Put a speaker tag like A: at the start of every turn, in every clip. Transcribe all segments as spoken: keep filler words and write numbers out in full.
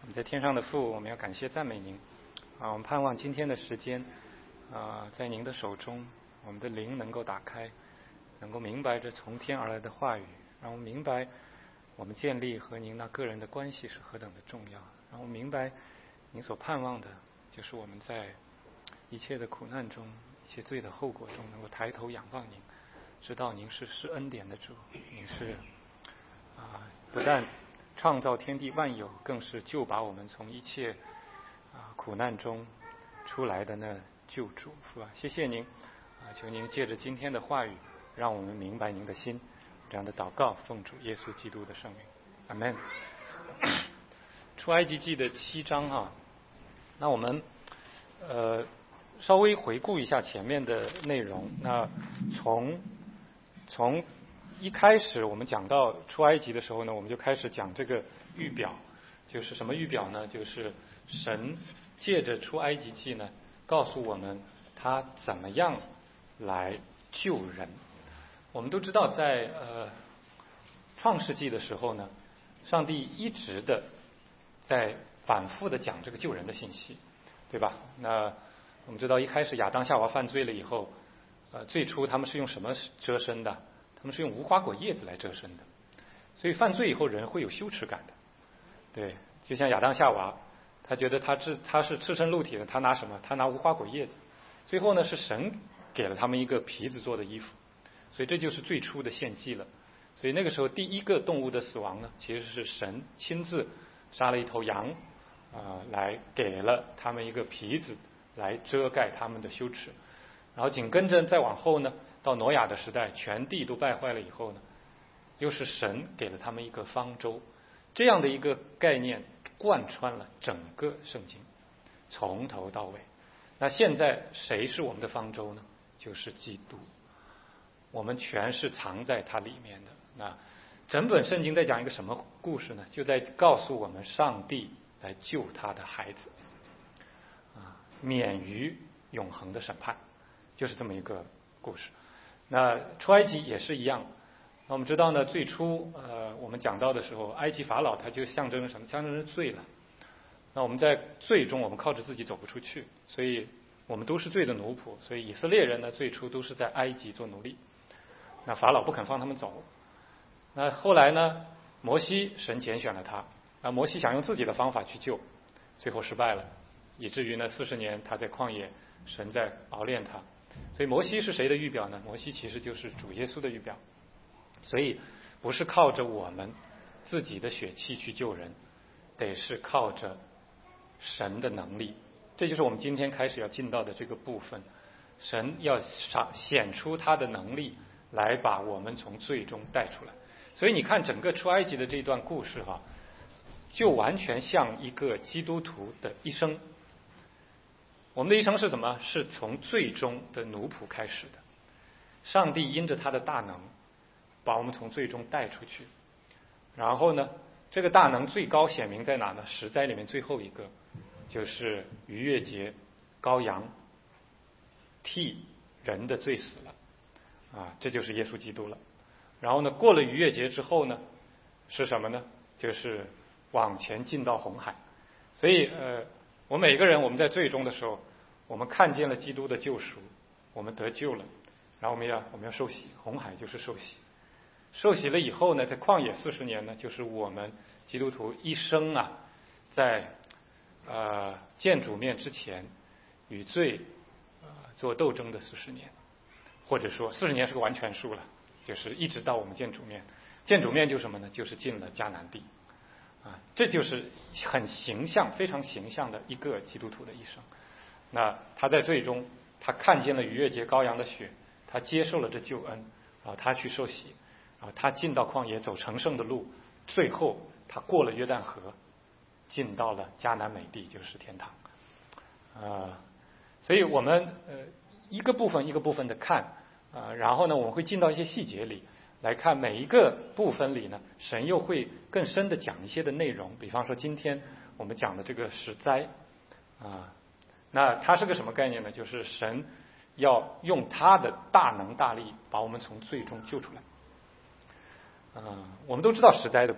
A: 我们在天上的父，我们要感谢赞美您啊！我们盼望今天的时间啊，在您的手中，我们的灵能够打开，能够明白这从天而来的话语，让我们明白我们建立和您那个人的关系是何等的重要，让我们明白您所盼望的就是我们在一切的苦难中、一切罪的后果中，能够抬头仰望您，知道您是施恩典的主，您是啊，不但创造天地万有，更是救把我们从一切啊苦难中出来的那救主，是吧？谢谢您啊！求您借着今天的话语，让我们明白您的心。这样的祷告，奉主耶稣基督的圣名，阿门。出埃及记的七章啊，那我们呃稍微回顾一下前面的内容。那从从一开始我们讲到出埃及的时候呢，我们就开始讲这个预表，就是什么预表呢？就是神借着出埃及记呢，告诉我们他怎么样来救人。我们都知道在，在呃创世纪的时候呢，上帝一直的在反复的讲这个救人的信息，对吧？那我们知道一开始亚当夏娃犯罪了以后，呃，最初他们是用什么遮身的？他们是用无花果叶子来遮身的，所以犯罪以后人会有羞耻感的，对，就像亚当夏娃，他觉得他是他是赤身露体的，他拿什么？他拿无花果叶子。最后呢，是神给了他们一个皮子做的衣服，所以这就是最初的献祭了。所以那个时候第一个动物的死亡呢，其实是神亲自杀了一头羊啊、呃，来给了他们一个皮子来遮盖他们的羞耻。然后紧跟着再往后呢，到挪亚的时代，全地都败坏了以后呢，又是神给了他们一个方舟，这样的一个概念贯穿了整个圣经，从头到尾。那现在谁是我们的方舟呢？就是基督，我们全是藏在它里面的。那整本圣经在讲一个什么故事呢？就在告诉我们上帝来救他的孩子啊，免于永恒的审判，就是这么一个故事。那出埃及也是一样。那我们知道呢，最初呃我们讲到的时候，埃及法老它就象征什么？象征着罪了。那我们在罪中，我们靠着自己走不出去，所以我们都是罪的奴仆。所以以色列人呢，最初都是在埃及做奴隶。那法老不肯放他们走。那后来呢，摩西神拣选了他，啊，摩西想用自己的方法去救，最后失败了，以至于呢四十年他在旷野，神在熬炼他。所以摩西是谁的预表呢？摩西其实就是主耶稣的预表。所以不是靠着我们自己的血气去救人，得是靠着神的能力。这就是我们今天开始要进到的这个部分，神要显出他的能力来把我们从罪中带出来。所以你看整个出埃及的这段故事哈，就完全像一个基督徒的一生。我们的一生是什么？是从罪中的奴仆开始的。上帝因着他的大能把我们从罪中带出去，然后呢，这个大能最高显明在哪呢？十灾里面最后一个就是逾越节，羔羊替人的罪死了啊，这就是耶稣基督了。然后呢，过了逾越节之后呢，是什么呢？就是往前进到红海。所以呃，我每个人我们在罪中的时候，我们看见了基督的救赎，我们得救了，然后我们要我们要受洗，红海就是受洗。受洗了以后呢，在旷野四十年呢，就是我们基督徒一生啊，在呃见主面之前与罪呃做斗争的四十年，或者说四十年是个完全数了，就是一直到我们见主面。见主面就是什么呢？就是进了迦南地啊，这就是很形象、非常形象的一个基督徒的一生。那他在最终，他看见了逾越节羔羊的血，他接受了这救恩，然后他去受洗。啊，他进到旷野走成圣的路，最后他过了约旦河，进到了迦南美地，就是天堂。呃，所以我们呃一个部分一个部分的看啊、呃，然后呢，我们会进到一些细节里来看每一个部分里呢，神又会更深的讲一些的内容。比方说今天我们讲的这个十灾啊、呃，那它是个什么概念呢？就是神要用他的大能大力把我们从罪中救出来。嗯，我们都知道十灾的故事，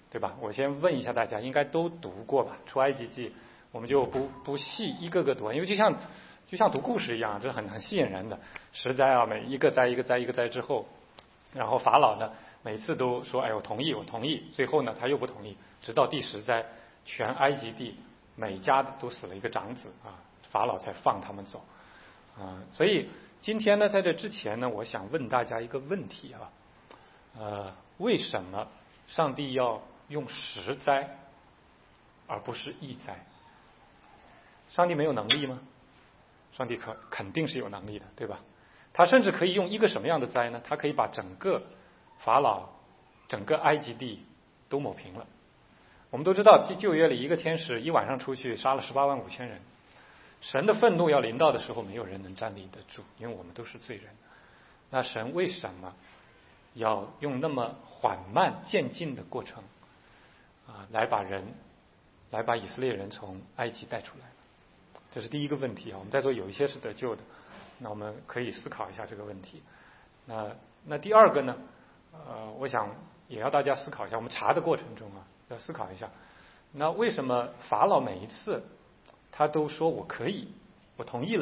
A: 对吧？我先问一下大家，应该都读过吧？出埃及记，我们就不不细一个个读，因为就像就像读故事一样，这很很吸引人的。十灾啊，每一个灾一个灾一个灾之后，然后法老呢每次都说哎我同意我同意，最后呢他又不同意，直到第十灾，全埃及地每家都死了一个长子啊，法老才放他们走啊。所以今天呢，在这之前呢，我想问大家一个问题啊，呃，为什么上帝要用十灾而不是一灾？上帝没有能力吗？上帝可肯定是有能力的，对吧？他甚至可以用一个什么样的灾呢？他可以把整个法老、整个埃及地都抹平了。我们都知道，旧约里一个天使一晚上出去杀了十八万五千人，神的愤怒要临到的时候，没有人能站立得住，因为我们都是罪人。那神为什么要用那么缓慢渐进的过程啊，来把人，来把以色列人从埃及带出来？这是第一个问题啊。我们在座有一些是得救的，那我们可以思考一下这个问题。那那第二个呢？呃，我想也要大家思考一下。我们查的过程中啊，要思考一下，那为什么法老每一次他都说我可以，我同意了，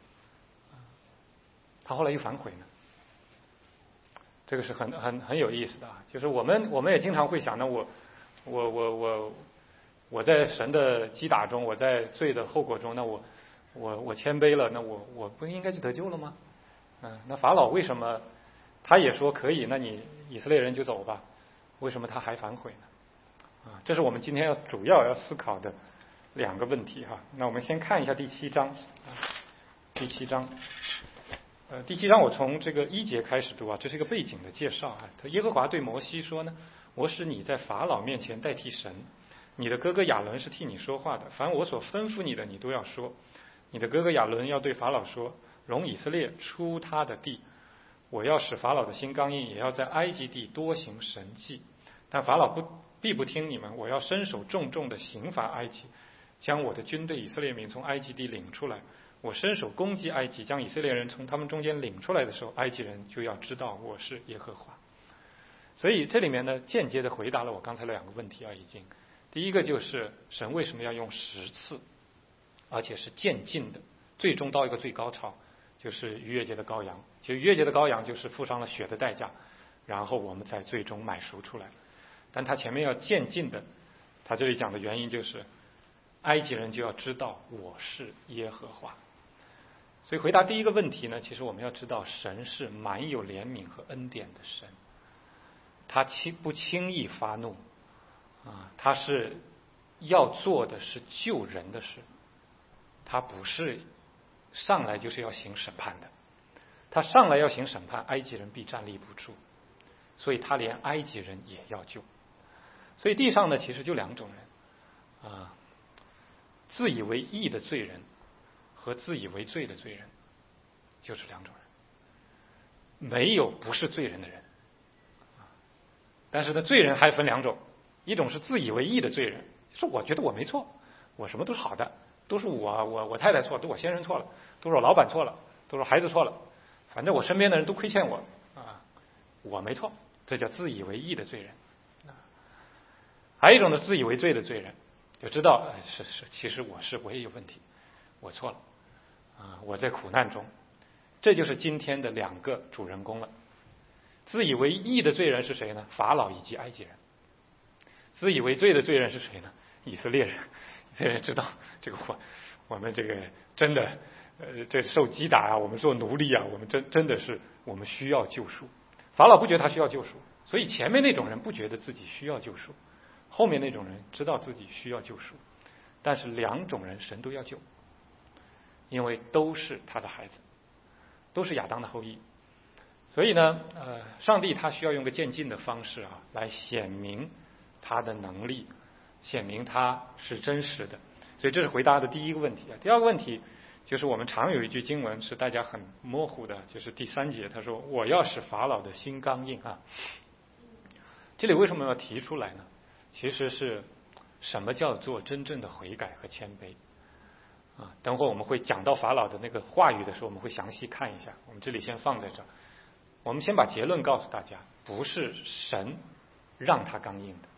A: 他后来又反悔呢？这个是很很很有意思的啊。就是我们我们也经常会想，那我我我我我在神的击打中，我在罪的后果中，那我我我谦卑了，那我我不应该就得救了吗？嗯，那法老为什么他也说可以？那你以色列人就走吧，为什么他还反悔呢？啊，这是我们今天要主要要思考的两个问题哈。那我们先看一下第七章，第七章，呃，第七章我从这个一节开始读啊，这是一个背景的介绍啊。他耶和华对摩西说呢：“我使你在法老面前代替神，你的哥哥亚伦是替你说话的，凡我所吩咐你的，你都要说。你的哥哥亚伦要对法老说：容以色列出他的地。我要使法老的心刚硬，也要在埃及地多行神迹。但法老不必不听你们，我要伸手重重的刑罚埃及，将我的军队以色列民从埃及地领出来。我伸手攻击埃及，将以色列人从他们中间领出来的时候，埃及人就要知道我是耶和华。”所以这里面呢，间接的回答了我刚才的两个问题啊，已经。第一个就是神为什么要用十次，而且是渐进的，最终到一个最高潮，就是逾越节的羔羊。其实逾越节的羔羊就是付上了血的代价，然后我们才最终买赎出来。但他前面要渐进的，他这里讲的原因就是埃及人就要知道我是耶和华。所以回答第一个问题呢，其实我们要知道神是满有怜悯和恩典的神，他轻不轻易发怒啊，他是要做的是救人的事，他不是上来就是要行审判的。他上来要行审判，埃及人必站立不住，所以他连埃及人也要救。所以地上呢，其实就两种人啊，自以为义的罪人和自以为罪的罪人，就是两种人，没有不是罪人的人。但是呢，罪人还分两种，一种是自以为义的罪人，说我觉得我没错，我什么都是好的，都是我我我太太错，都我先生错了，都是我老板错了，都是孩子错了，反正我身边的人都亏欠我啊，我没错，这叫自以为义的罪人。还有一种呢，自以为罪的罪人，就知道是是，其实我是我也有问题，我错了啊，我在苦难中。这就是今天的两个主人公了。自以为义的罪人是谁呢？法老以及埃及人。自以为罪的罪人是谁呢？以色列人。以色列人知道这个我我们这个真的呃这受击打啊，我们做奴隶啊，我们真真的是我们需要救赎。法老不觉得他需要救赎，所以前面那种人不觉得自己需要救赎，后面那种人知道自己需要救赎。但是两种人神都要救，因为都是他的孩子，都是亚当的后裔。所以呢，呃，上帝他需要用个渐进的方式啊，来显明他的能力，显明他是真实的。所以这是回答的第一个问题啊。第二个问题就是我们常有一句经文是大家很模糊的，就是第三节，他说我要使法老的心刚硬啊。这里为什么要提出来呢？其实是什么叫做真正的悔改和谦卑啊？等会儿我们会讲到法老的那个话语的时候，我们会详细看一下。我们这里先放在这儿。我们先把结论告诉大家，不是神让他刚硬的，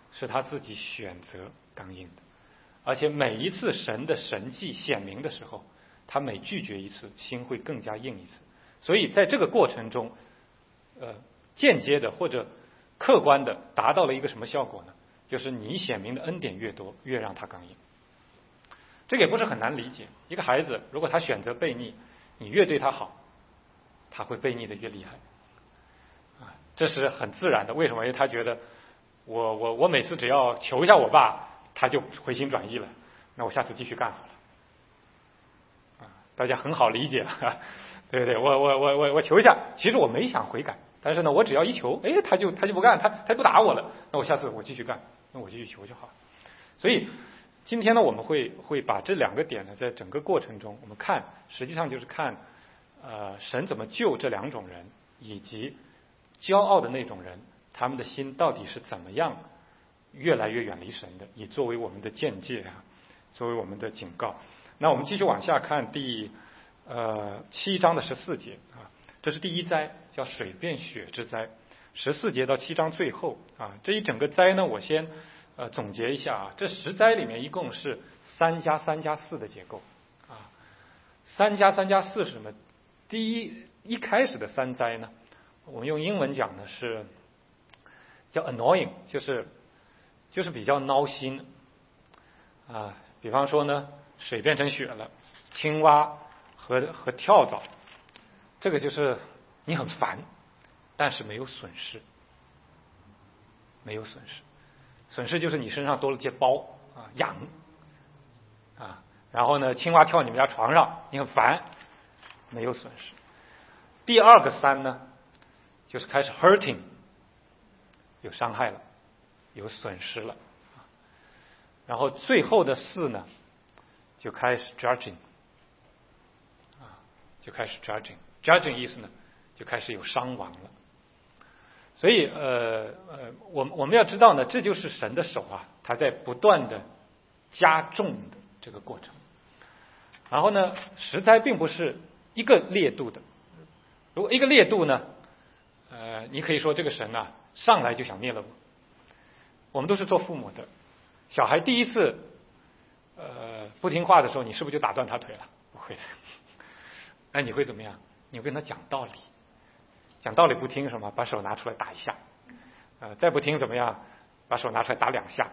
A: 是他自己选择刚硬的，而且每一次神的神迹显明的时候，他每拒绝一次，心会更加硬一次。所以在这个过程中，呃，间接的或者客观的达到了一个什么效果呢？就是你显明的恩典越多，越让他刚硬。这个也不是很难理解。一个孩子如果他选择悖逆，你越对他好，他会悖逆的越厉害。啊，这是很自然的。为什么？因为他觉得我我我每次只要求一下我爸，他就回心转意了，那我下次继续干好了。啊，大家很好理解，对不对？我我我我我求一下，其实我没想悔改，但是呢，我只要一求，哎，他就他就不干，他他不打我了，那我下次我继续干，那我继续求就好。所以今天呢，我们会会把这两个点呢，在整个过程中，我们看，实际上就是看，呃，神怎么救这两种人，以及骄傲的那种人，他们的心到底是怎么样越来越远离神的，以作为我们的鉴戒啊，作为我们的警告。那我们继续往下看第呃七章的十四节啊，这是第一灾，叫水变血之灾。十四节到七章最后啊，这一整个灾呢，我先呃总结一下啊，这十灾里面一共是三加三加四的结构啊。三加三加四是什么？第一一开始的三灾呢，我们用英文讲的是叫 annoying， 就是就是比较闹心啊。比方说呢，水变成血了，青蛙和和跳蚤，这个就是你很烦，但是没有损失，没有损失。损失就是你身上多了些包啊，痒啊。然后呢，青蛙跳你们家床上，你很烦，没有损失。第二个三呢，就是开始 hurting， 有伤害了，有损失了。然后最后的四呢，就开始 judging， 啊，就开始 judging，judging 意思呢，就开始有伤亡了。所以呃呃，我们我们要知道呢，这就是神的手啊，它在不断的加重的这个过程。然后呢，十灾并不是一个烈度的，如果一个烈度呢，呃，你可以说这个神啊，上来就想灭了我。我们都是做父母的，小孩第一次呃不听话的时候，你是不是就打断他腿了？不会的。那你会怎么样？你会跟他讲道理，讲道理不听什么，把手拿出来打一下，呃，再不听怎么样？把手拿出来打两下。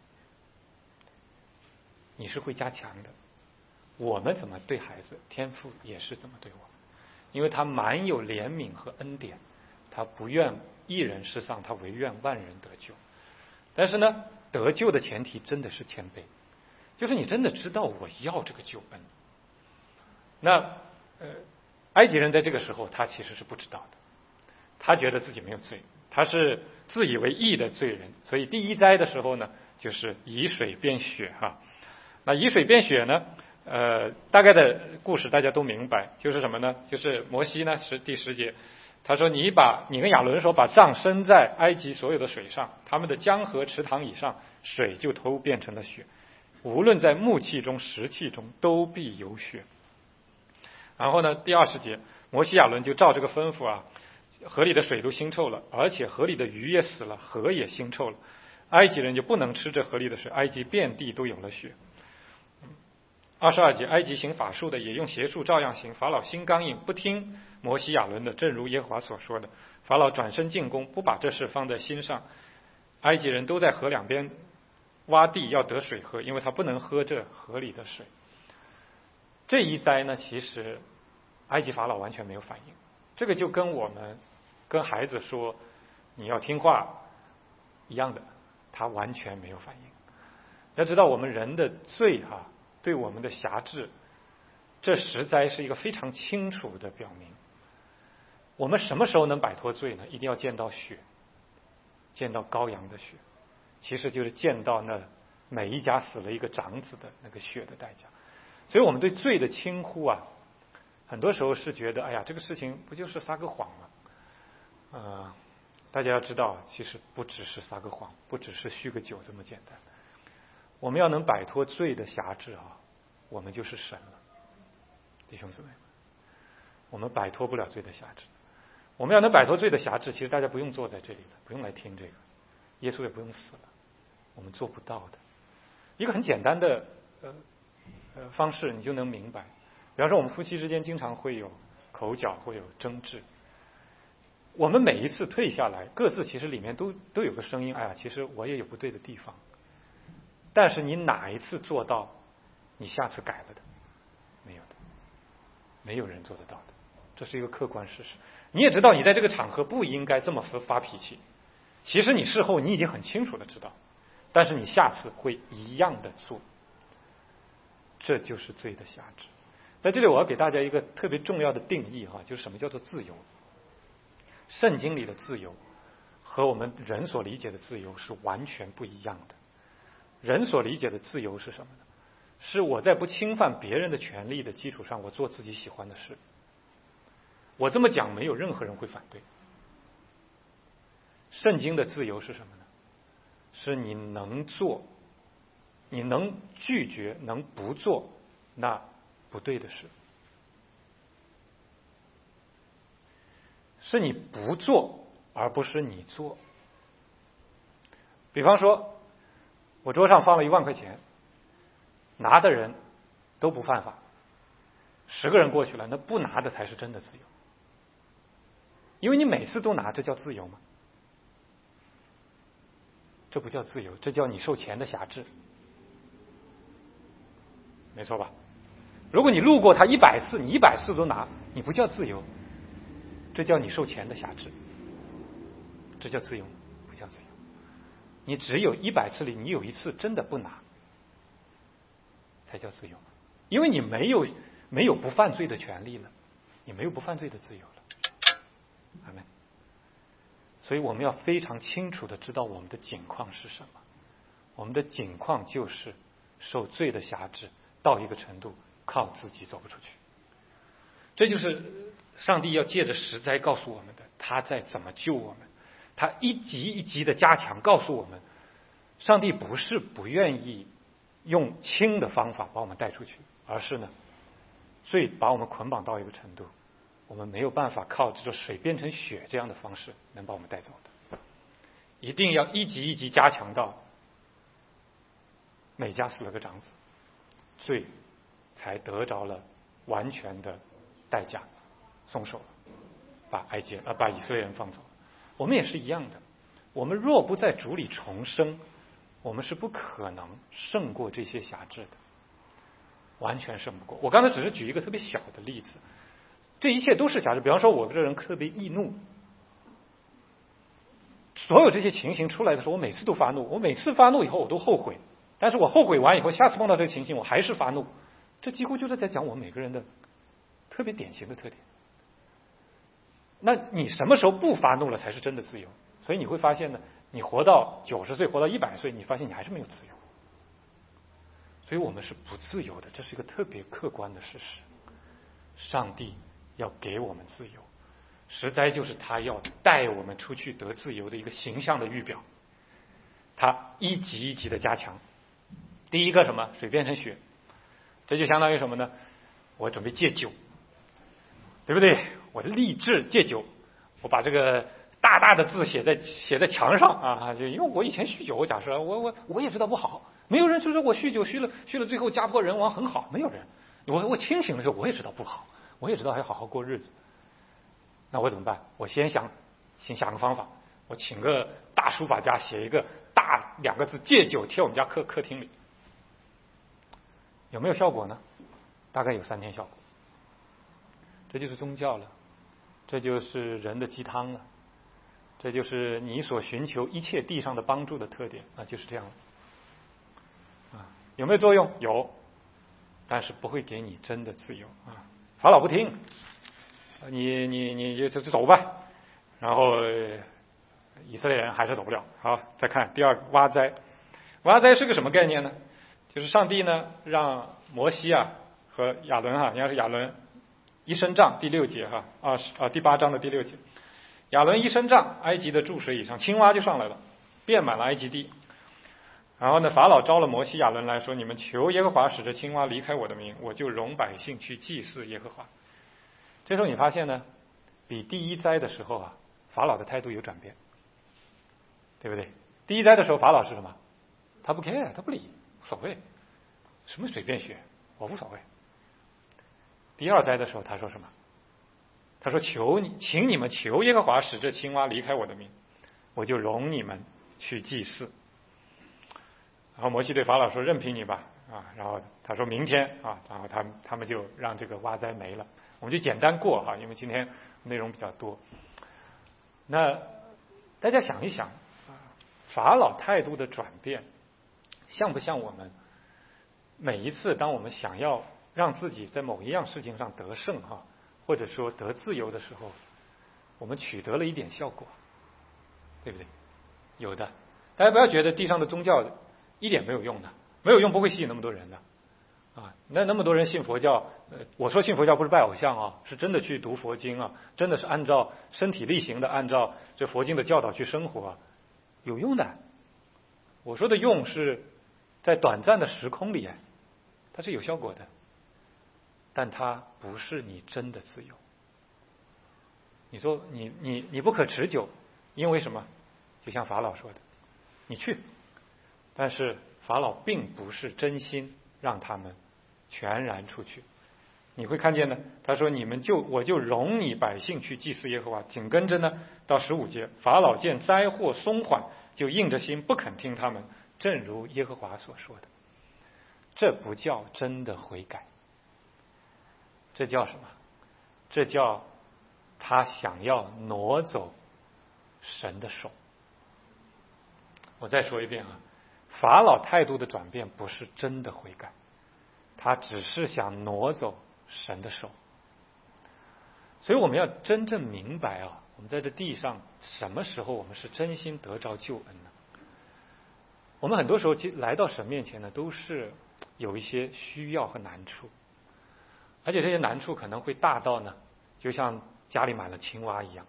A: 你是会加强的。我们怎么对孩子，天父也是怎么对我们，因为他满有怜悯和恩典，他不愿一人失丧，他唯愿万人得救。但是呢，得救的前提真的是谦卑，就是你真的知道我要这个救恩。那呃，埃及人在这个时候他其实是不知道的，他觉得自己没有罪，他是自以为义的罪人。所以第一灾的时候呢，就是以水变血哈。那以水变血呢，呃，大概的故事大家都明白，就是什么呢？就是摩西呢是第十节，他说你把你跟亚伦说，把杖伸在埃及所有的水上，他们的江河池塘以上，水就都变成了血，无论在木器中石器中都必有血。然后呢，第二十节，摩西亚伦就照这个吩咐啊，河里的水都腥臭了，而且河里的鱼也死了，河也腥臭了，埃及人就不能吃这河里的水，埃及遍地都有了血。二十二节，埃及行法术的也用邪术照样行，法老心刚硬，不听摩西亚伦的，正如耶和华所说的，法老转身进攻，不把这事放在心上。埃及人都在河两边挖地要得水喝，因为他不能喝这河里的水。这一灾呢，其实埃及法老完全没有反应，这个就跟我们跟孩子说你要听话一样的，他完全没有反应。要知道我们人的罪哈、啊，对我们的辖制，这实在是一个非常清楚的表明。我们什么时候能摆脱罪呢？一定要见到血，见到羔羊的血，其实就是见到那每一家死了一个长子的那个血的代价。所以我们对罪的轻忽啊，很多时候是觉得哎呀，这个事情不就是撒个谎吗？呃，大家要知道，其实不只是撒个谎，不只是酗个酒这么简单。我们要能摆脱罪的辖制啊，我们就是神了，弟兄姊妹们，我们摆脱不了罪的辖制。我们要能摆脱罪的辖制，其实大家不用坐在这里了，不用来听这个，耶稣也不用死了， 我们做不到的。一个很简单的呃呃方式，你就能明白。比方说，我们夫妻之间经常会有口角，会有争执。我们每一次退下来，各自其实里面都都有个声音，哎呀，其实我也有不对的地方。但是你哪一次做到你下次改了的？没有的，没有人做得到的，这是一个客观事实。你也知道，你在这个场合不应该这么发脾气。其实你事后你已经很清楚的知道，但是你下次会一样的做，这就是罪的辖制。在这里我要给大家一个特别重要的定义哈，就是什么叫做自由。圣经里的自由和我们人所理解的自由是完全不一样的。人所理解的自由是什么呢？是我在不侵犯别人的权利的基础上，我做自己喜欢的事。我这么讲，没有任何人会反对。圣经的自由是什么呢？是你能做，你能拒绝，能不做那不对的事。是你不做，而不是你做。比方说，我桌上放了一万块钱，拿的人都不犯法，十个人过去了，那不拿的才是真的自由。因为你每次都拿，这叫自由吗？这不叫自由，这叫你受钱的辖制，没错吧？如果你路过他一百次，你一百次都拿，你不叫自由，这叫你受钱的辖制。这叫自由吗？不叫自由。你只有一百次里，你有一次真的不拿，才叫自由。因为你没有没有不犯罪的权利了，你没有不犯罪的自由了。阿们。所以我们要非常清楚的知道我们的境况是什么。我们的境况就是受罪的辖制，到一个程度靠自己走不出去。这就是上帝要借着十灾告诉我们的，他在怎么救我们。他一级一级的加强，告诉我们，上帝不是不愿意用轻的方法把我们带出去，而是呢，罪把我们捆绑到一个程度，我们没有办法靠这个水变成血这样的方式能把我们带走的。一定要一级一级加强到每家死了个长子，罪才得着了完全的代价，松手了，把埃及呃把以色列人放走。我们也是一样的，我们若不在主里重生，我们是不可能胜过这些辖制的，完全胜不过。我刚才只是举一个特别小的例子，这一切都是辖制。比方说我这人特别易怒，所有这些情形出来的时候，我每次都发怒，我每次发怒以后我都后悔，但是我后悔完以后，下次碰到这个情形我还是发怒。这几乎就是在讲我们每个人的特别典型的特点。那你什么时候不发怒了才是真的自由？所以你会发现呢，你活到九十岁，活到一百岁，你发现你还是没有自由。所以我们是不自由的，这是一个特别客观的事实。上帝要给我们自由，实在就是他要带我们出去得自由的一个形象的预表。他一级一级的加强。第一个什么？水变成血，这就相当于什么呢？我准备戒酒，对不对？我立志戒酒，我把这个大大的字写在写在墙上啊！就因为我以前酗酒，假设我我我也知道不好，没有人说说我酗酒酗了酗了最后家破人亡很好，没有人。我我清醒的时候我也知道不好，我也知道还要好好过日子。那我怎么办？我先想先想个方法，我请个大书法家写一个大两个字戒酒贴我们家客客厅里，有没有效果呢？大概有三天效果。这就是宗教了，这就是人的鸡汤了，这就是你所寻求一切地上的帮助的特点啊，就是这样的啊。有没有作用？有，但是不会给你真的自由啊。法老不听，你你你就就走吧，然后以色列人还是走不了。好，再看第二个挖灾。挖灾是个什么概念呢？就是上帝呢让摩西啊和亚伦哈，应该是亚伦一伸杖，第六节哈，二十啊第八章的第六节，亚伦一伸杖，埃及的注水以上青蛙就上来了，遍满了埃及地。然后呢，法老招了摩西亚伦来说，你们求耶和华使这青蛙离开我的民，我就容百姓去祭祀耶和华。这时候你发现呢，比第一灾的时候啊，法老的态度有转变，对不对？第一灾的时候法老是什么？ 他不 care， 他不理，无所谓，什么随便学，我无所谓。第二灾的时候，他说什么？他说：“求你，请你们求耶和华使这青蛙离开我的命，我就容你们去祭祀。”然后摩西对法老说：“任凭你吧。”啊，然后他说明天啊，然后他们他们就让这个蛙灾没了。我们就简单过哈，因为今天内容比较多。那大家想一想，法老态度的转变，像不像我们每一次当我们想要让自己在某一样事情上得胜哈，或者说得自由的时候，我们取得了一点效果，对不对？有的，大家不要觉得地上的宗教一点没有用的，没有用不会吸引那么多人的啊。那那么多人信佛教，呃，我说信佛教不是拜偶像啊，是真的去读佛经啊，真的是按照身体力行的按照这佛经的教导去生活啊，有用的。我说的用是在短暂的时空里，它是有效果的，但它不是你真的自由。你说你你你不可持久，因为什么？就像法老说的，你去，但是法老并不是真心让他们全然出去。你会看见呢，他说你们就我就容你百姓去祭祀耶和华。紧跟着呢，到十五节，法老见灾祸松缓，就硬着心不肯听他们，正如耶和华所说的。这不叫真的悔改，这叫什么？这叫他想要挪走神的手。我再说一遍啊，法老态度的转变不是真的悔改，他只是想挪走神的手。所以我们要真正明白啊，我们在这地上什么时候我们是真心得着救恩呢？我们很多时候来到神面前呢，都是有一些需要和难处，而且这些难处可能会大到呢，就像家里满了青蛙一样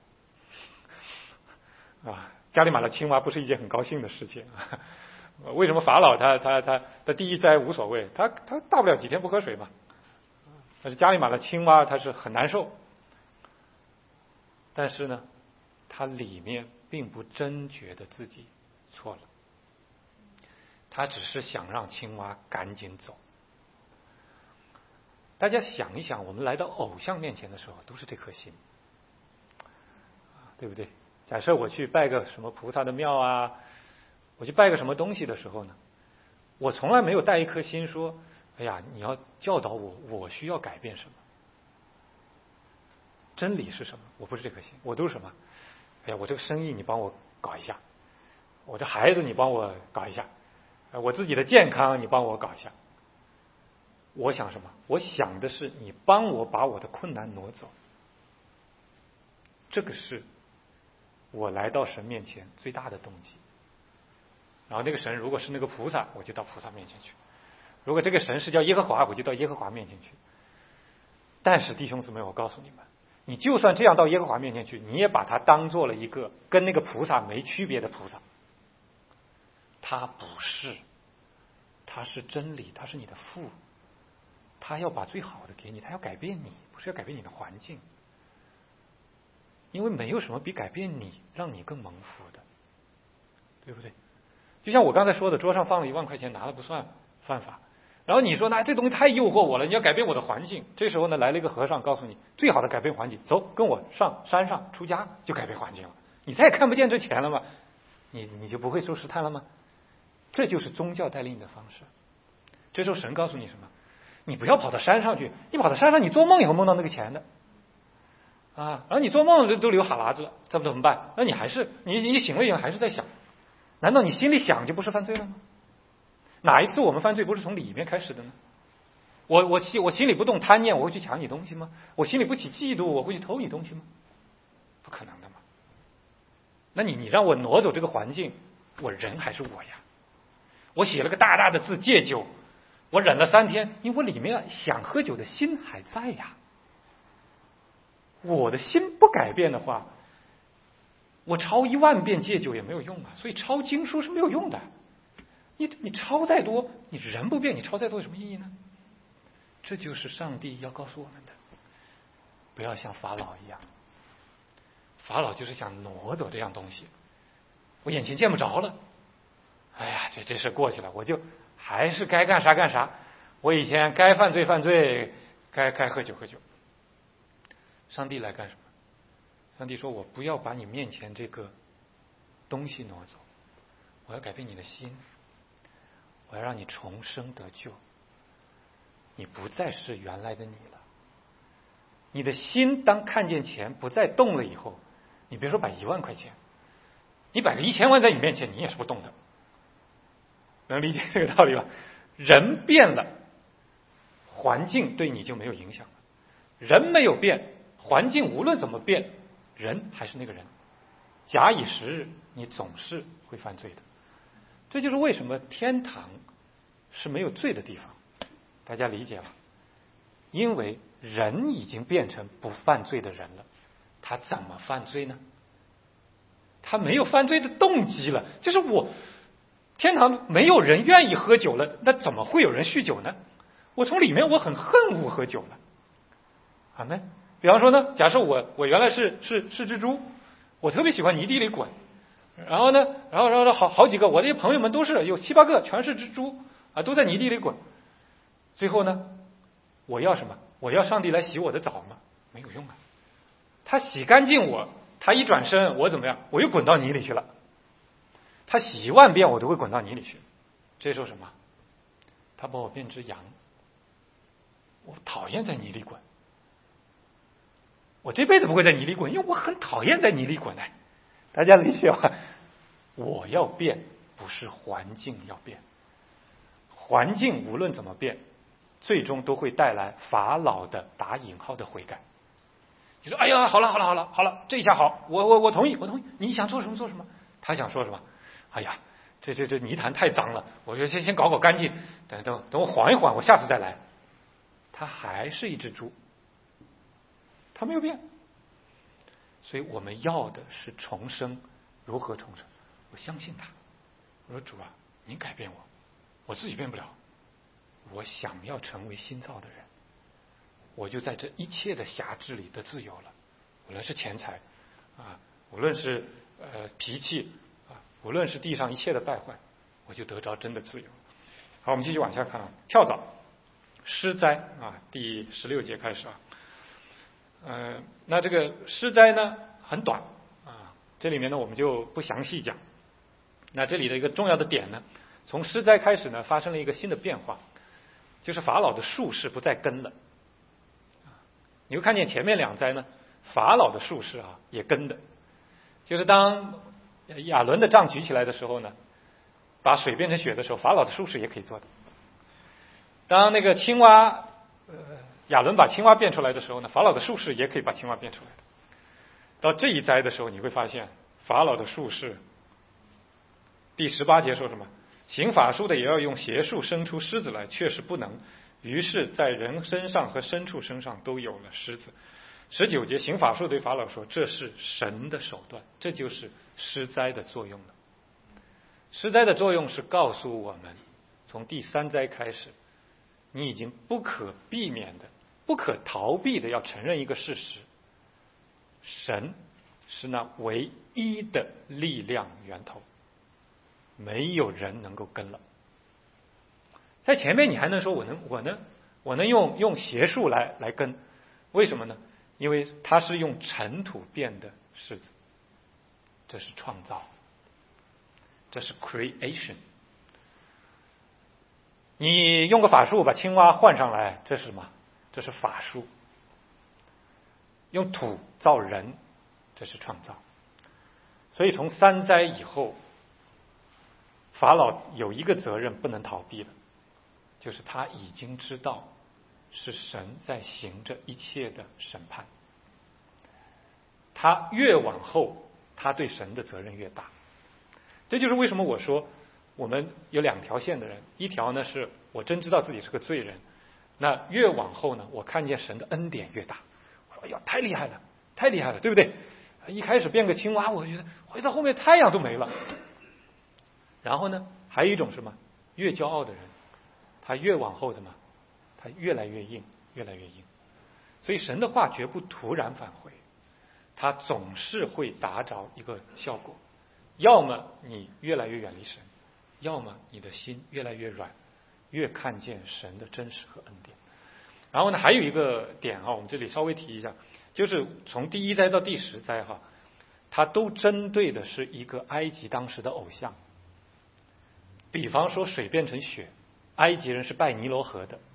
A: 啊。家里满了青蛙不是一件很高兴的事情啊。为什么法老他他他他第一灾无所谓，他他大不了几天不喝水嘛。但是家里满了青蛙，他是很难受。但是呢，他里面并不真觉得自己错了，他只是想让青蛙赶紧走。大家想一想，我们来到偶像面前的时候，都是这颗心，对不对？假设我去拜个什么菩萨的庙啊，我去拜个什么东西的时候呢，我从来没有带一颗心说，哎呀，你要教导我，我需要改变什么？真理是什么？我不是这颗心，我都是什么？哎呀，我这个生意你帮我搞一下，我这孩子你帮我搞一下，我自己的健康你帮我搞一下。我想什么？我想的是你帮我把我的困难挪走。这个是我来到神面前最大的动机。然后那个神如果是那个菩萨，我就到菩萨面前去；如果这个神是叫耶和华，我就到耶和华面前去。但是弟兄姊妹，我告诉你们，你就算这样到耶和华面前去，你也把他当做了一个跟那个菩萨没区别的菩萨。他不是，他是真理，他是你的父，他要把最好的给你，他要改变你，不是要改变你的环境。因为没有什么比改变你让你更蒙福的，对不对？就像我刚才说的，桌上放了一万块钱，拿了不算犯法。然后你说那这东西太诱惑我了，你要改变我的环境。这时候呢，来了一个和尚，告诉你最好的改变环境，走，跟我上山上出家，就改变环境了。你再也看不见这钱了吗？你你就不会受试探了吗？这就是宗教带领你的方式。这时候神告诉你什么？你不要跑到山上去，你跑到山上，你做梦也会梦到那个钱的。啊，然后你做梦都都流哈喇子了，这不怎么办？那你还是你你醒了以后还是在想，难道你心里想就不是犯罪了吗？哪一次我们犯罪不是从里面开始的呢？我我心我心里不动贪念，我会去抢你东西吗？我心里不起嫉妒，我会去偷你东西吗？不可能的嘛。那你你让我挪走这个环境，我人还是我呀。我写了个大大的字戒酒，我忍了三天，因为我里面想喝酒的心还在呀。我的心不改变的话，我抄一万遍戒酒也没有用啊。所以抄经书是没有用的。你你抄再多，你人不变，你抄再多有什么意义呢？这就是上帝要告诉我们的。不要像法老一样，法老就是想挪走这样东西，我眼前见不着了哎呀，这这事过去了，我就还是该干啥干啥。我以前该犯罪犯罪，该该喝酒喝酒。上帝来干什么？上帝说：“我不要把你面前这个东西挪走，我要改变你的心，我要让你重生得救。你不再是原来的你了。你的心当看见钱不再动了以后，你别说摆一万块钱，你摆个一千万在你面前，你也是不动的。能理解这个道理吧？人变了，环境对你就没有影响了。人没有变，环境无论怎么变，人还是那个人。假以时日，你总是会犯罪的。这就是为什么天堂是没有罪的地方。大家理解吧？因为人已经变成不犯罪的人了，他怎么犯罪呢？他没有犯罪的动机了。就是我天堂没有人愿意喝酒了，那怎么会有人酗酒呢？我从里面我很恨恶喝酒了。阿们。比方说呢，假设我我原来是是是只猪，我特别喜欢泥地里滚，然后呢，然后然后好好几个我的朋友们都是有七八个全是只猪啊，都在泥地里滚。最后呢，我要什么？我要上帝来洗我的澡吗？没有用啊！他洗干净我，他一转身，我怎么样？我又滚到泥里去了。他洗一万遍，我都会滚到泥里去。这时候什么？他把我变只羊。我讨厌在泥里滚，我这辈子不会在泥里滚，因为我很讨厌在泥里滚哎。大家理解吧？我要变，不是环境要变。环境无论怎么变，最终都会带来法老的打引号的悔改。就说哎呀，好了好了好了好了，这一下好，我我我同意我同意，你想做什么做什么。他想说什么？哎呀，这这这泥潭太脏了，我就先先搞搞干净，等等等我缓一缓，我下次再来。他还是一只猪，他没有变。所以我们要的是重生。如何重生？我相信他。我说主啊，您改变我，我自己变不了。我想要成为新造的人，我就在这一切的辖制里的自由了。无论是钱财啊，无论是呃脾气啊，无论是地上一切的败坏，我就得着真的自由。好，我们继续往下看啊，跳蚤施灾啊，第十六节开始啊。呃，那这个施灾呢很短啊，这里面呢我们就不详细讲。那这里的一个重要的点呢，从施灾开始呢发生了一个新的变化，就是法老的术士不再跟了。你会看见前面两灾呢，法老的术士啊也跟的，就是当亚伦的杖举起来的时候呢，把水变成血的时候，法老的术士也可以做的。当那个青蛙，呃，亚伦把青蛙变出来的时候呢，法老的术士也可以把青蛙变出来的。到这一灾的时候，你会发现法老的术士，第十八节说什么？行法术的也要用邪术生出狮子来，却是不能。于是，在人身上和牲畜身上都有了狮子。十九节，行法术对法老说：“这是神的手段。”这就是施灾的作用了。施灾的作用是告诉我们，从第三灾开始，你已经不可避免的、不可逃避的要承认一个事实：神是那唯一的力量源头，没有人能够跟了。在前面你还能说我能我能我能用用邪术来来跟，为什么呢？因为它是用尘土变的狮子，这是创造，这是 creation。你用个法术把青蛙换上来，这是什么？这是法术。用土造人，这是创造。所以从三灾以后，法老有一个责任不能逃避了，就是他已经知道是神在行着一切的审判。他越往后，他对神的责任越大。这就是为什么我说我们有两条线的人，一条呢是我真知道自己是个罪人，那越往后呢，我看见神的恩典越大。我说哎呀，太厉害了，太厉害了，对不对？一开始变个青蛙，我觉得回到后面太阳都没了。然后呢，还有一种什么？越骄傲的人，他越往后怎么？他越来越硬，越来越硬。所以神的话绝不突然返回，他总是会达着一个效果。要么你越来越远离神， 要么你的心越来越软，越看见神的真实和恩典。然后呢，还有一个点哈，我们这里稍微提一下，就是从第一灾到第十灾哈，它都针对的是一个埃及当时的偶像。比方说水变成血，埃及人是拜尼罗河的。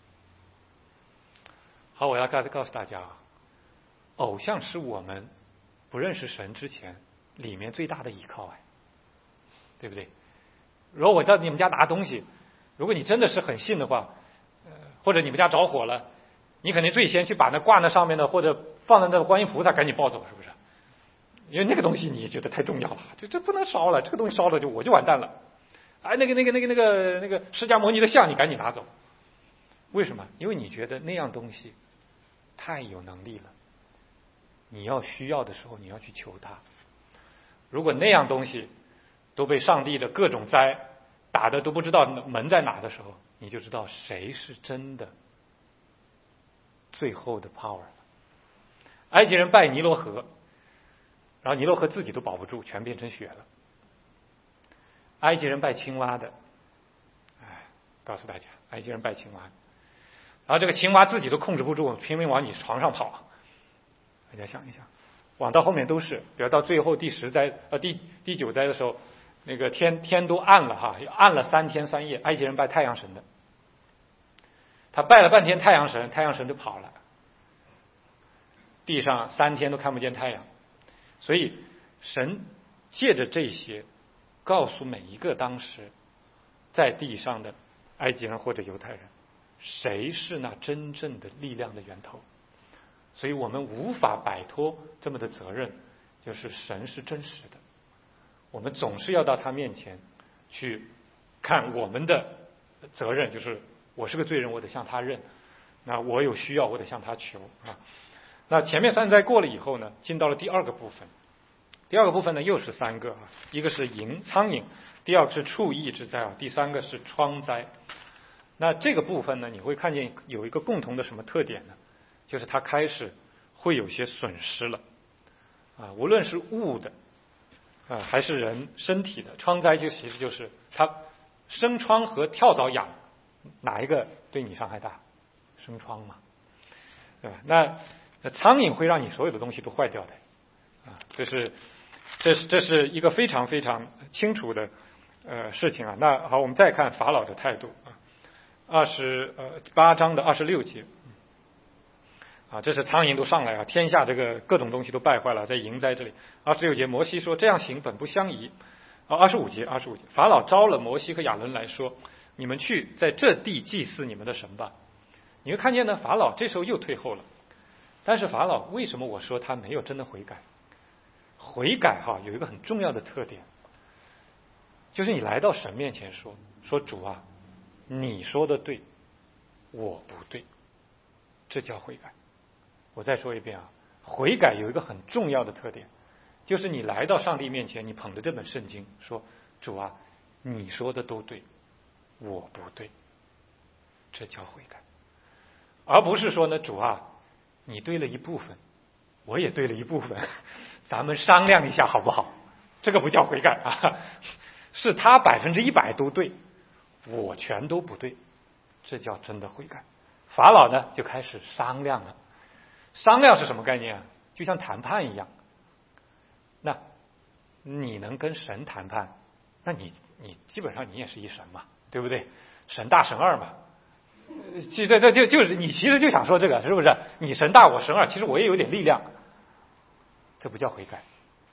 A: 好，我要告告诉大家啊，偶像是我们不认识神之前里面最大的依靠哎，对不对？如果我到你们家拿东西，如果你真的是很信的话，呃，或者你们家着火了，你肯定最先去把那挂那上面的或者放在那个观音菩萨赶紧抱走，是不是？因为那个东西你觉得太重要了，这这不能烧了，这个东西烧了就我就完蛋了。哎，那个那个那个那个那个释迦牟尼的像，你赶紧拿走。为什么？因为你觉得那样东西太有能力了，你要需要的时候你要去求它。如果那样东西都被上帝的各种灾打的都不知道门在哪的时候，你就知道谁是真的最后的 power。埃及人拜尼罗河，然后尼罗河自己都保不住，全变成血了。埃及人拜青蛙的，哎，告诉大家，埃及人拜青蛙的，然后这个青蛙自己都控制不住，拼命往你床上跑。大家想一想，往到后面都是，比如到最后第十灾呃第第九灾的时候，那个天天都暗了哈，暗了三天三夜。埃及人拜太阳神的，他拜了半天太阳神，太阳神就跑了，地上三天都看不见太阳。所以神借着这些告诉每一个当时在地上的埃及人或者犹太人，谁是那真正的力量的源头。所以我们无法摆脱这么的责任，就是神是真实的，我们总是要到他面前去看我们的责任，就是我是个罪人，我得向他认，那我有需要我得向他求啊。那前面三灾过了以后呢，进到了第二个部分。第二个部分呢又是三个啊，一个是蝇苍蝇，第二个是畜疫之灾啊，第三个是疮灾。那这个部分呢，你会看见有一个共同的什么特点呢？就是它开始会有些损失了啊，无论是物的啊还是人身体的。疮灾就其实就是它生疮和跳蚤痒，哪一个对你伤害大？生疮嘛，对吧？那那苍蝇会让你所有的东西都坏掉的啊，这是这是这是一个非常非常清楚的呃事情啊。那好，我们再看法老的态度啊，二十呃八章的二十六节啊，这是苍蝇都上来啊，天下这个各种东西都败坏了，在营在这里。二十六节，摩西说这样行本不相宜。啊，二十五节，二十五节，法老招了摩西和亚伦来说，你们去在这地祭祀你们的神吧。你会看见呢，法老这时候又退后了。但是法老为什么我说他没有真的悔改？悔改哈有一个很重要的特点，就是你来到神面前说说主啊，你说的对，我不对，这叫悔改。我再说一遍啊，悔改有一个很重要的特点，就是你来到上帝面前，你捧着这本圣经说主啊，你说的都对，我不对，这叫悔改。而不是说呢，主啊，你对了一部分，我也对了一部分，咱们商量一下好不好？这个不叫悔改啊，是他百分之一百都对，我全都不对，这叫真的悔改。法老呢就开始商量了。商量是什么概念啊？就像谈判一样。那你能跟神谈判，那你你基本上你也是一神嘛，对不对？神大神二嘛。其实这就就是你其实就想说这个是不是？你神大我神二，其实我也有点力量，这不叫悔改，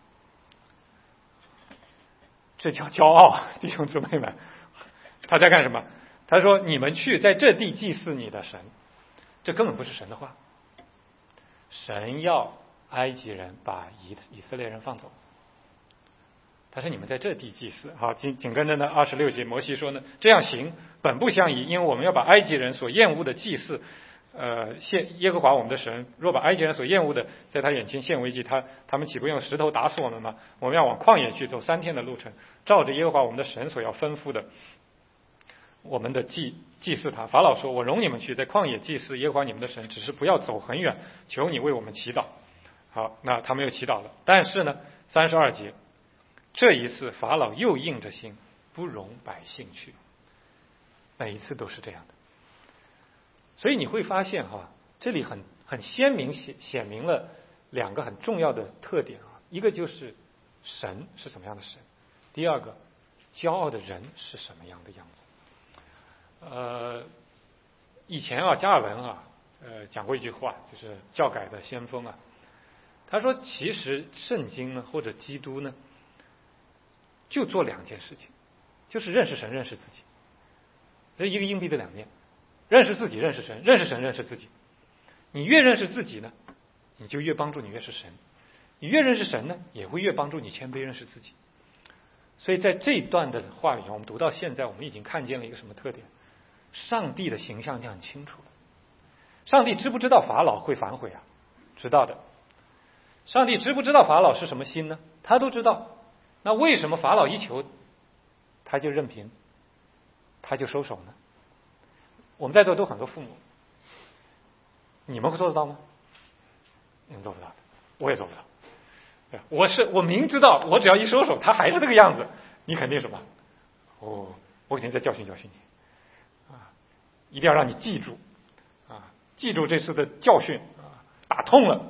A: 这叫骄傲，弟兄姊妹们。他在干什么？他说你们去在这地祭祀你的神，这根本不是神的话。神要埃及人把以以色列人放走，他说你们在这地祭祀。好，紧紧跟着呢，二十六节，摩西说呢，这样行本不相宜，因为我们要把埃及人所厌恶的祭祀，呃，献耶和华我们的神。若把埃及人所厌恶的在他眼前献为祭，他他们岂不用石头打死我们吗？我们要往旷野去，走三天的路程，照着耶和华我们的神所要吩咐的，我们的祭祭祀他。法老说，我容你们去在旷野祭祀耶和华你们的神，只是不要走很远，求你为我们祈祷。好，那他们又祈祷了。但是呢，三十二节，这一次法老又硬着心不容百姓去。每一次都是这样的。所以你会发现哈，这里很很鲜明显显明了两个很重要的特点啊，一个就是神是什么样的神，第二个骄傲的人是什么样的样子。呃，以前啊，加尔文啊，呃，讲过一句话，就是教改的先锋啊，他说，其实圣经呢，或者基督呢，就做两件事情，就是认识神，认识自己，这一个硬币的两面，认识自己，认识神，认识神，认识自己。你越认识自己呢，你就越帮助你认识神；你越认识神呢，也会越帮助你谦卑认识自己。所以在这一段的话里，我们读到现在，我们已经看见了一个什么特点？上帝的形象就很清楚了。上帝知不知道法老会反悔啊？知道的。上帝知不知道法老是什么心呢？他都知道。那为什么法老一求他就任凭，他就收手呢？我们在座都很多父母，你们会做得到吗？你们做不到的，我也做不到。我是我明知道，我只要一收手，他还是这个样子，你肯定什么？哦，我肯定在教训教训你啊！一定要让你记住啊，记住这次的教训啊，打痛了。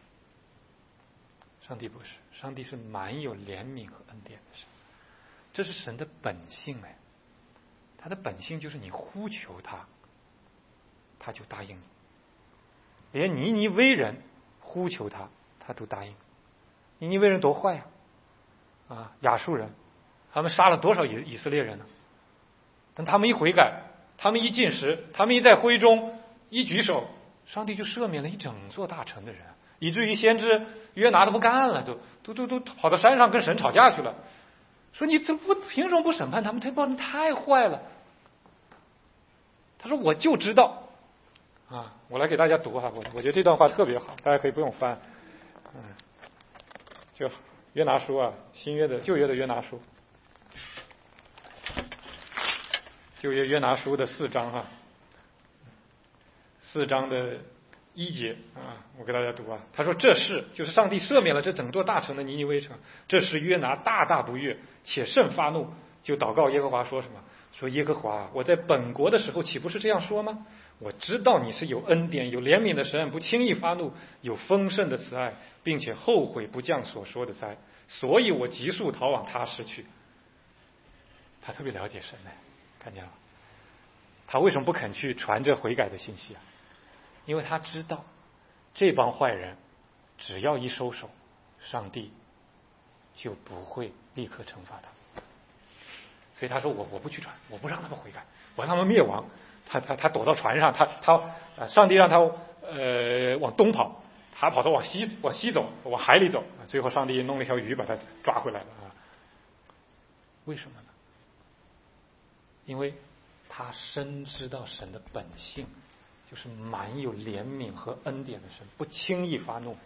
A: 上帝不是，上帝是满有怜悯和恩典的神，这是神的本性哎。他的本性就是你呼求他，他就答应你。连尼尼微人呼求他，他都答应。尼尼微人多坏呀！啊，亚述人，他们杀了多少以以色列人呢？等他们一悔改，他们一进食，他们一在灰中一举手，上帝就赦免了一整座大城的人，以至于先知约拿都不干了，都都都都跑到山上跟神吵架去了，说你怎么不凭什么不审判他们？这帮人太坏了。他说我就知道啊，我来给大家读哈，我我觉得这段话特别好，大家可以不用翻，嗯，就约拿书啊，新约的旧约的约拿书，旧约约拿书的四章哈，四章的一节啊，我给大家读啊，他说这事就是上帝赦免了这整座大城的尼尼微城，这时约拿大大不悦，且甚发怒，就祷告耶和华说什么？说耶和华，我在本国的时候岂不是这样说吗？我知道你是有恩典有怜悯的神，不轻易发怒，有丰盛的慈爱，并且后悔不降所说的灾，所以我急速逃往他失去。他特别了解神呢，看见了吗？他为什么不肯去传这悔改的信息啊？因为他知道这帮坏人只要一收手，上帝就不会立刻惩罚他。所以他说我我不去传，我不让他们悔改，我让他们灭亡。他他他躲到船上，他他呃，上帝让他呃往东跑，他跑到往西往西走，往海里走，最后上帝弄了一条鱼把他抓回来了啊。为什么呢？因为他深知道神的本性，就是满有怜悯和恩典的神，不轻易发怒。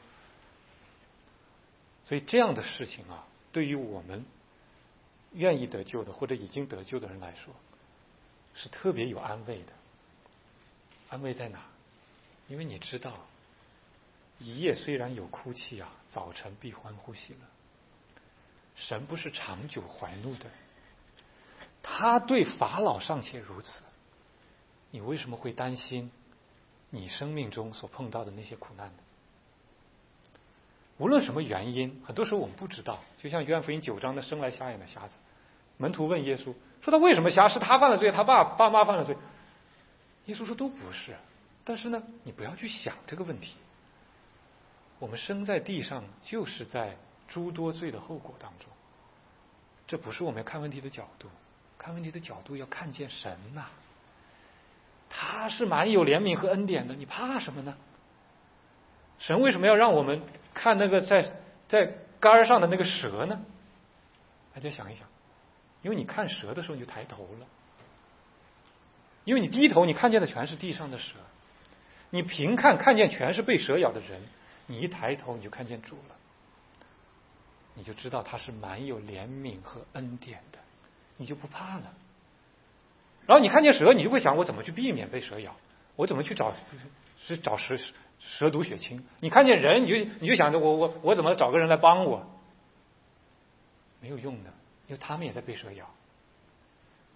A: 所以这样的事情啊，对于我们愿意得救的或者已经得救的人来说，是特别有安慰的。安慰在哪？因为你知道，一夜虽然有哭泣啊，早晨必欢呼喜乐。神不是长久怀怒的，他对法老尚且如此，你为什么会担心你生命中所碰到的那些苦难呢？无论什么原因，很多时候我们不知道。就像约翰福音九章的生来瞎眼的瞎子，门徒问耶稣说他为什么瞎？是他犯了罪，他爸爸妈犯了罪？耶稣说都不是。但是呢，你不要去想这个问题。我们生在地上，就是在诸多罪的后果当中。这不是我们要看问题的角度，看问题的角度要看见神呐、啊，他是满有怜悯和恩典的，你怕什么呢？神为什么要让我们看那个在在杆上的那个蛇呢？大家想一想，因为你看蛇的时候你就抬头了，因为你低头你看见的全是地上的蛇，你平看看见全是被蛇咬的人，你一抬头你就看见主了，你就知道他是满有怜悯和恩典的，你就不怕了。然后你看见蛇，你就会想我怎么去避免被蛇咬，我怎么去找是找蛇蛇毒血清。你看见人，你就你就想着我我我怎么找个人来帮我，没有用的，因为他们也在被蛇咬。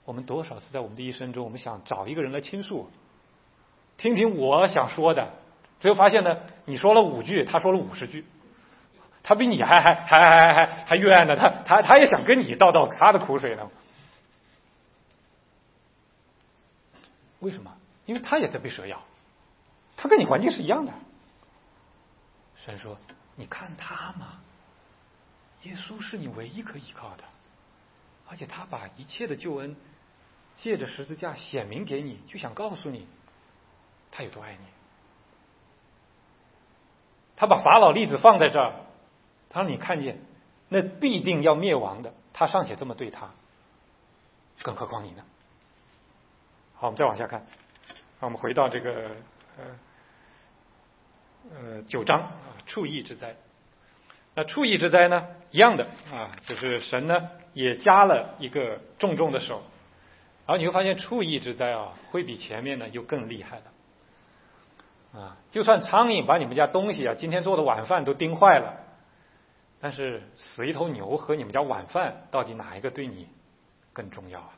A: 我们多少次在我们的一生中，我们想找一个人来倾诉，听听我想说的，最后发现呢，你说了五句，他说了五十句，他比你还还还还还还还冤呢，他他他也想跟你倒倒他的苦水呢。为什么？因为他也在被蛇咬，他跟你环境是一样的。神说：“你看他嘛，耶稣是你唯一可依靠的，而且他把一切的救恩借着十字架显明给你，就想告诉你他有多爱你。他把法老例子放在这儿，他让你看见那必定要灭亡的，他尚且这么对他，更何况你呢？”好，我们再往下看，让我们回到这个呃呃九章啊，畜疫之灾。那畜疫之灾呢，一样的啊，就是神呢也加了一个重重的手，然后你会发现畜疫之灾啊，会比前面呢又更厉害了啊。就算苍蝇把你们家东西啊，今天做的晚饭都叮坏了，但是死一头牛和你们家晚饭，到底哪一个对你更重要啊？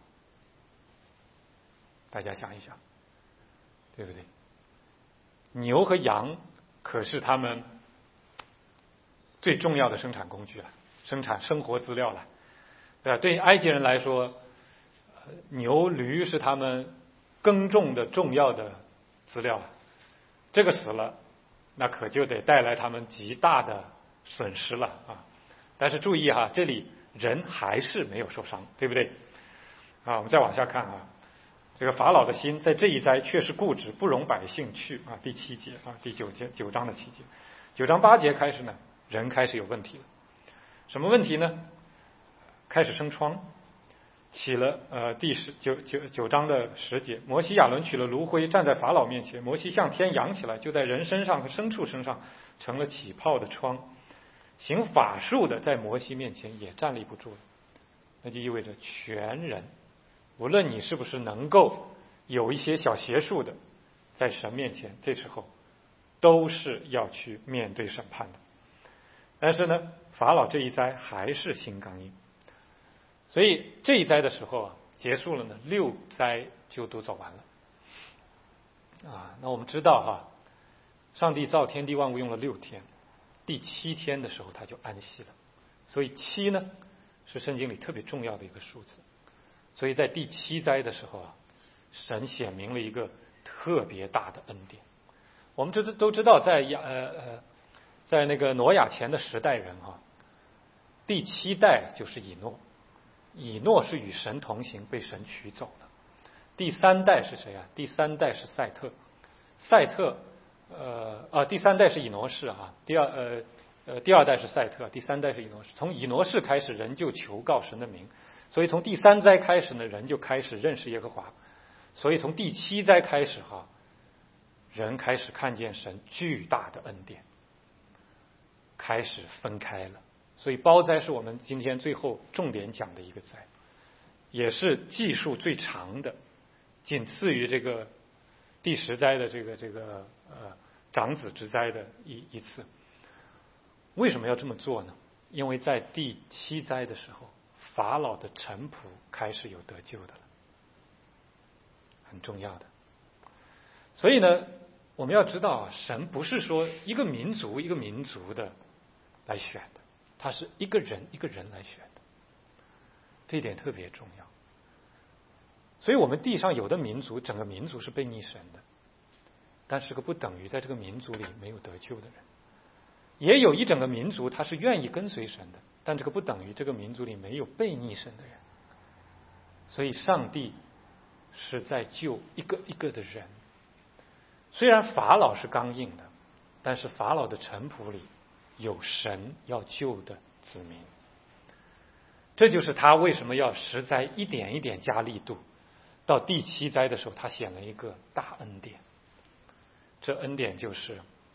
A: 大家想一想，对不对？牛和羊可是他们最重要的生产工具了，生产生活资料了。对吧？对埃及人来说，牛驴是他们耕种的重要的资料。这个死了，那可就得带来他们极大的损失了啊！但是注意哈，这里人还是没有受伤，对不对？啊，我们再往下看啊。这个法老的心在这一灾却是固执，不容百姓去啊。第七节啊，第九节九章的七节，九章八节开始呢，人开始有问题了。什么问题呢？开始生疮，起了呃第十九九九章的十节，摩西亚伦取了炉灰，站在法老面前，摩西向天扬起来，就在人身上和牲畜身上成了起泡的疮。行法术的在摩西面前也站立不住了，那就意味着全人。无论你是不是能够有一些小邪术的，在神面前，这时候都是要去面对审判的。但是呢，法老这一灾还是心刚硬，所以这一灾的时候啊，结束了呢，六灾就都走完了啊。那我们知道哈，上帝造天地万物用了六天，第七天的时候他就安息了，所以七呢是圣经里特别重要的一个数字。所以在第七灾的时候啊，神显明了一个特别大的恩典。我们这都知道在，在呃呃，在那个挪亚前的十代人啊，第七代就是以诺，以诺是与神同行，被神取走了。第三代是谁啊？第三代是赛特，赛特呃啊，第三代是以挪士啊，第二呃呃第二代是赛特，第三代是以挪士。从以挪士开始，人就求告神的名。所以从第三灾开始呢，人就开始认识耶和华。所以从第七灾开始哈，人开始看见神巨大的恩典，开始分开了。所以包灾是我们今天最后重点讲的一个灾，也是记数最长的，仅次于这个第十灾的这个这个呃长子之灾的一一次。为什么要这么做呢？因为在第七灾的时候，法老的臣仆开始有得救的了，很重要的。所以呢，我们要知道啊，神不是说一个民族一个民族的来选的，他是一个人一个人来选的，这一点特别重要。所以我们地上有的民族，整个民族是被逆神的，但是个不等于在这个民族里没有得救的人。也有一整个民族他是愿意跟随神的，但这个不等于这个民族里没有被逆神的人。所以上帝是在救一个一个的人。虽然法老是刚硬的，但是法老的臣仆里有神要救的子民。这就是他为什么要十灾一点一点加力度，到第七灾的时候他显了一个大恩典。这恩典就是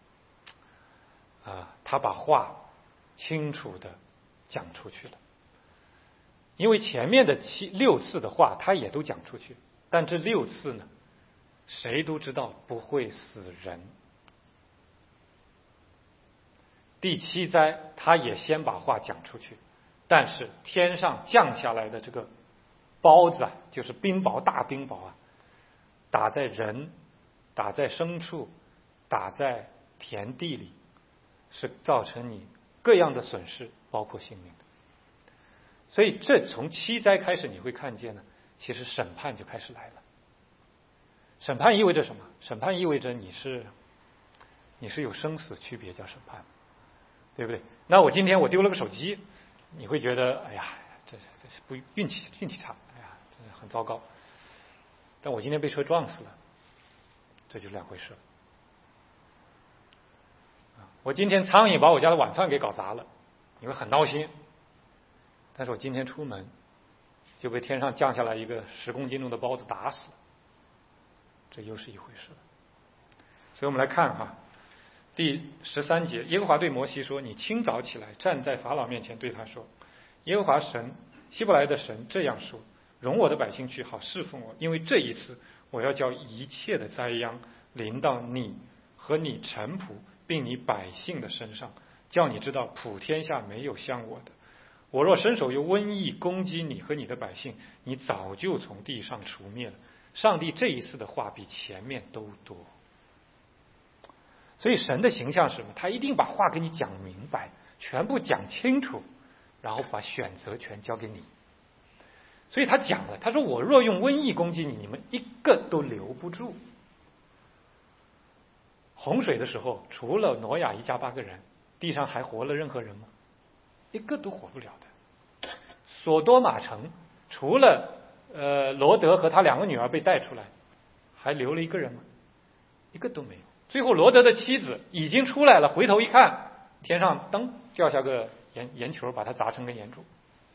A: 啊，他把话清楚的讲出去了。因为前面的七六次的话他也都讲出去，但这六次呢，谁都知道不会死人。第七灾他也先把话讲出去，但是天上降下来的这个包子啊，就是冰雹大冰雹啊，打在人，打在牲畜，打在田地里，是造成你各样的损失，包括性命的。所以这从七灾开始，你会看见呢，其实审判就开始来了。审判意味着什么？审判意味着你是你是有生死区别叫审判，对不对？那我今天我丢了个手机，你会觉得哎呀，这这是不运气运气差，哎呀，这很糟糕。但我今天被车撞死了，这就是两回事了。我今天苍蝇把我家的晚饭给搞砸了，你会很闹心。但是我今天出门就被天上降下来一个十公斤重的包子打死了，这又是一回事了。所以我们来看哈，第十三节，耶和华对摩西说：“你清早起来，站在法老面前，对他说：耶和华神希伯来的神这样说：容我的百姓去，好侍奉我，因为这一次我要叫一切的灾殃临到你和你臣仆并你百姓的身上，叫你知道普天下没有像我的。我若伸手用瘟疫攻击你和你的百姓，你早就从地上除灭了。”上帝这一次的话比前面都多。所以神的形象是什么？他一定把话给你讲明白，全部讲清楚，然后把选择权交给你。所以他讲了，他说我若用瘟疫攻击你，你们一个都留不住。洪水的时候，除了挪亚一家八个人，地上还活了任何人吗？一个都活不了的。索多玛城除了呃罗德和他两个女儿被带出来，还留了一个人吗？一个都没有。最后罗德的妻子已经出来了，回头一看，天上噔掉下个盐盐球，把他砸成根盐柱。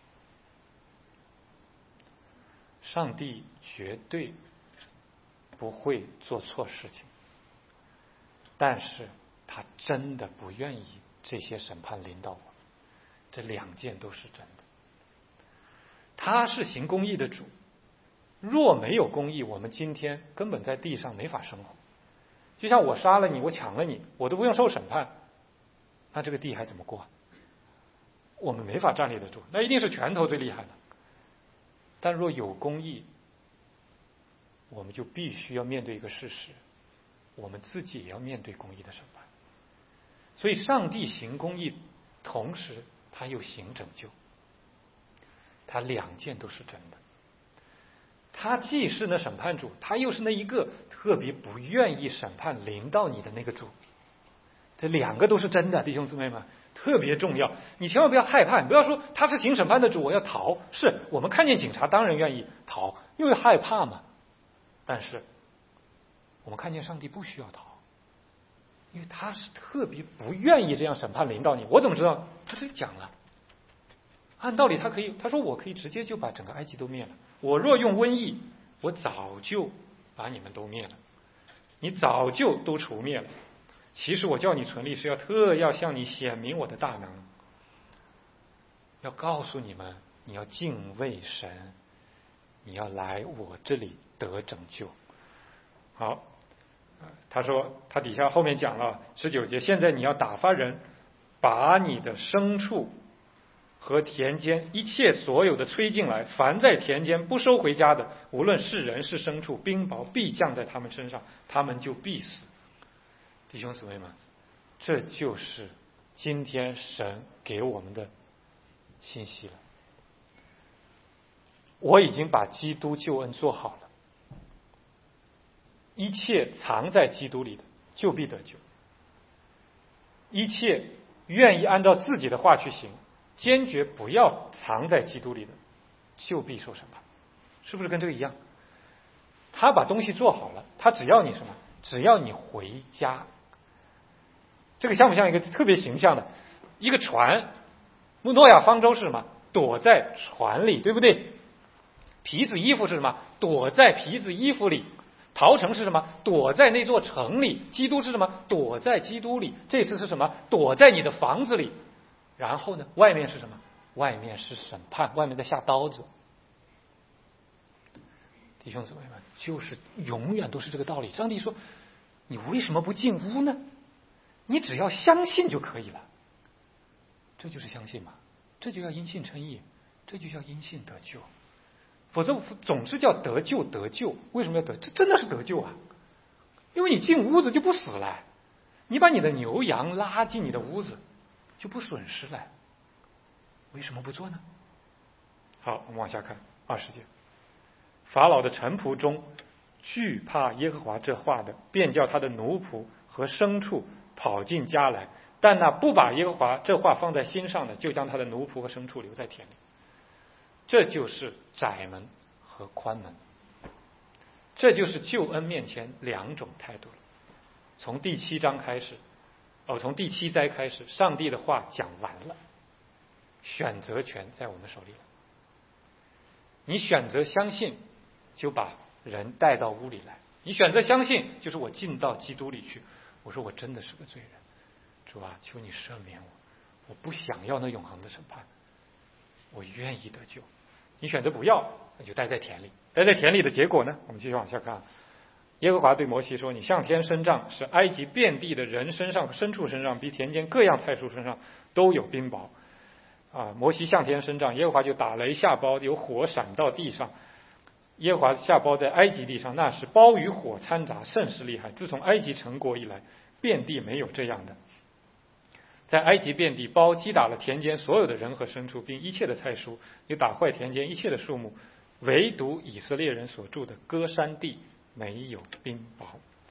A: 上帝绝对不会做错事情，但是他真的不愿意这些审判临到我，这两件都是真的。他是行公义的主，若没有公义，我们今天根本在地上没法生活。就像我杀了你，我抢了你，我都不用受审判，那这个地还怎么过？我们没法站立得住，那一定是拳头最厉害的。但若有公义，我们就必须要面对一个事实，我们自己也要面对公义的审判。所以上帝行公义，同时他又行拯救，他两件都是真的。他既是那审判主，他又是那一个特别不愿意审判临到你的那个主，这两个都是真的，弟兄姊妹们，特别重要。你千万不要害怕，你不要说他是行审判的主，我要逃。是我们看见警察当然愿意逃，因为害怕嘛。但是我们看见上帝不需要逃，因为他是特别不愿意这样审判临到你。我怎么知道？他这里讲了，按道理他可以，他说我可以直接就把整个埃及都灭了。我若用瘟疫，我早就把你们都灭了，你早就都除灭了。其实我叫你存立，是要特要向你显明我的大能，要告诉你们，你要敬畏神，你要来我这里得拯救。好，他说他底下后面讲了十九节，现在你要打发人把你的牲畜和田间一切所有的催进来，凡在田间不收回家的，无论是人是牲畜，冰雹必降在他们身上，他们就必死。弟兄姊妹们，这就是今天神给我们的信息了。我已经把基督救恩做好了，一切藏在基督里的就必得救，一切愿意按照自己的话去行，坚决不要藏在基督里的就必受审判。是不是跟这个一样？他把东西做好了，他只要你什么？只要你回家。这个像不像一个特别形象的一个船？诺亚方舟是什么？躲在船里，对不对？皮子衣服是什么？躲在皮子衣服里。逃城是什么？躲在那座城里。基督是什么？躲在基督里。这次是什么？躲在你的房子里。然后呢？外面是什么？外面是审判，外面在下刀子。弟兄姊妹们，就是永远都是这个道理。上帝说：“你为什么不进屋呢？你只要相信就可以了。”这就是相信嘛，这就叫因信称义，这就叫因信得救。
B: 否则总是叫得救得救。为什么要得？这真的是得救啊！因为你进屋子就不死了，你把你的牛羊拉进你的屋子就不损失了，为什么不做呢？好，我们往下看二十节。法老的臣仆中惧怕耶和华这话的，便叫他的奴仆和牲畜跑进家来，但那不把耶和华这话放在心上的，就将他的奴仆和牲畜留在田里。这就是窄门和宽门，这就是救恩面前两种态度了。从第七章开始，哦，从第七灾开始，上帝的话讲完了，选择权在我们手里了。你选择相信，就把人带到屋里来；你选择相信，就是我进到基督里去。我说我真的是个罪人，主啊，求你赦免我，我不想要那永恒的审判，我愿意得救。你选择不要，那就待在田里。待在田里的结果呢？我们继续往下看。耶和华对摩西说：“你向天伸杖，使埃及遍地的人身上和牲畜身上，比田间各样菜蔬身上都有冰雹。”啊，摩西向天伸杖，耶和华就打雷下雹，有火闪到地上。耶和华下雹在埃及地上，那时雹与火掺杂，甚是厉害。自从埃及成国以来，遍地没有这样的。在埃及遍地，雹击打了田间所有的人和牲畜，并一切的菜蔬，又打坏田间一切的树木，唯独以色列人所住的歌珊地没有冰雹。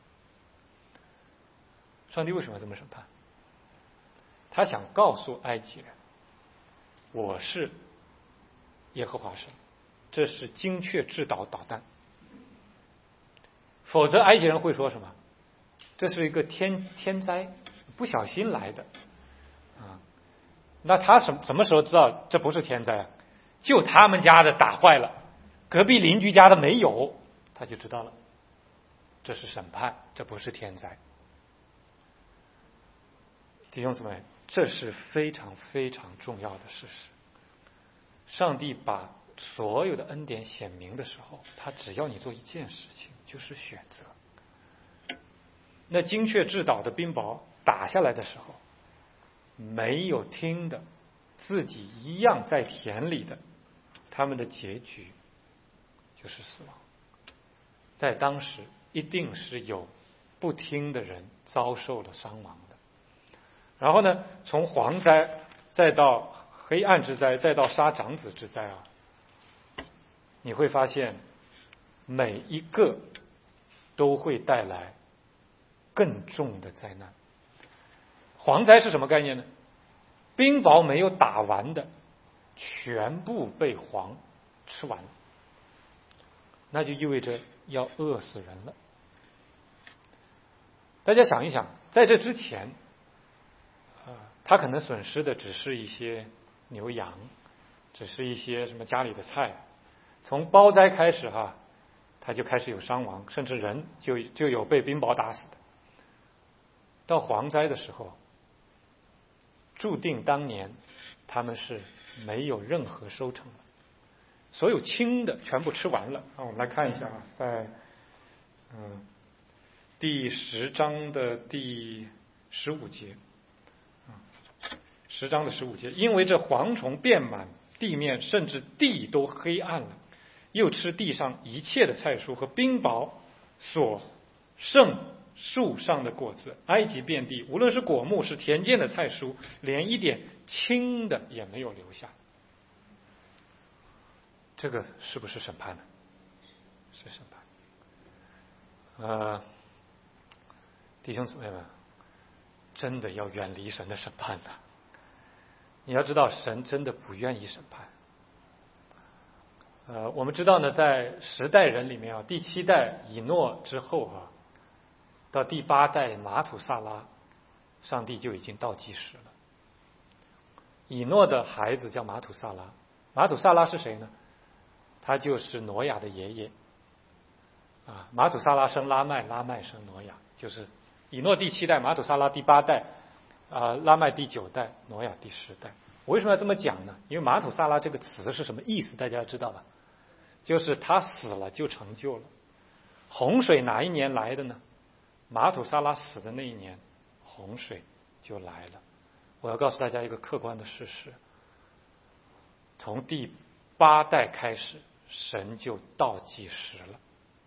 B: 上帝为什么要这么审判？他想告诉埃及人，我是耶和华神，这是精确制导导弹。否则埃及人会说什么？这是一个天天灾，不小心来的啊。那他什什么时候知道这不是天灾啊？就他们家的打坏了，隔壁邻居家的没有，他就知道了，这是审判，这不是天灾。弟兄姊妹，这是非常非常重要的事实。上帝把所有的恩典显明的时候，他只要你做一件事情，就是选择。那精确制导的冰雹打下来的时候，没有听的，自己一样在田里的，他们的结局就是死亡。在当时一定是有不听的人遭受了伤亡的。然后呢，从蝗灾再到黑暗之灾，再到杀长子之灾啊，你会发现每一个都会带来更重的灾难。蝗灾是什么概念呢？冰雹没有打完的全部被蝗吃完了，那就意味着要饿死人了。大家想一想，在这之前呃，他可能损失的只是一些牛羊，只是一些什么家里的菜。从雹灾开始哈，他就开始有伤亡，甚至人就就有被冰雹打死的。到蝗灾的时候，注定当年他们是没有任何收成的，所有轻的全部吃完了。啊，我们来看一下啊，在嗯第十章的第十五节。十章的十五节，因为这蝗虫遍满地面，甚至地都黑暗了，又吃地上一切的菜蔬和冰雹所剩树上的果子，埃及遍地，无论是果木是田间的菜蔬，连一点青的也没有留下。这个是不是审判呢？是审判。呃，弟兄姊妹们，真的要远离神的审判的。你要知道，神真的不愿意审判。呃，我们知道呢，在十代人里面啊，第七代以诺之后啊，到第八代马土萨拉，上帝就已经倒计时了。以诺的孩子叫马土萨拉，马土萨拉是谁呢？他就是挪亚的爷爷。啊，马土萨拉生拉麦，拉麦生挪亚，就是以诺第七代，马土萨拉第八代。啊，拉麦第九代，挪亚第十代。我为什么要这么讲呢？因为马土萨拉这个词是什么意思？大家知道吧？就是他死了就成就了。洪水哪一年来的呢？马土萨拉死的那一年，洪水就来了。我要告诉大家一个客观的事实：从第八代开始， 神就倒计时了。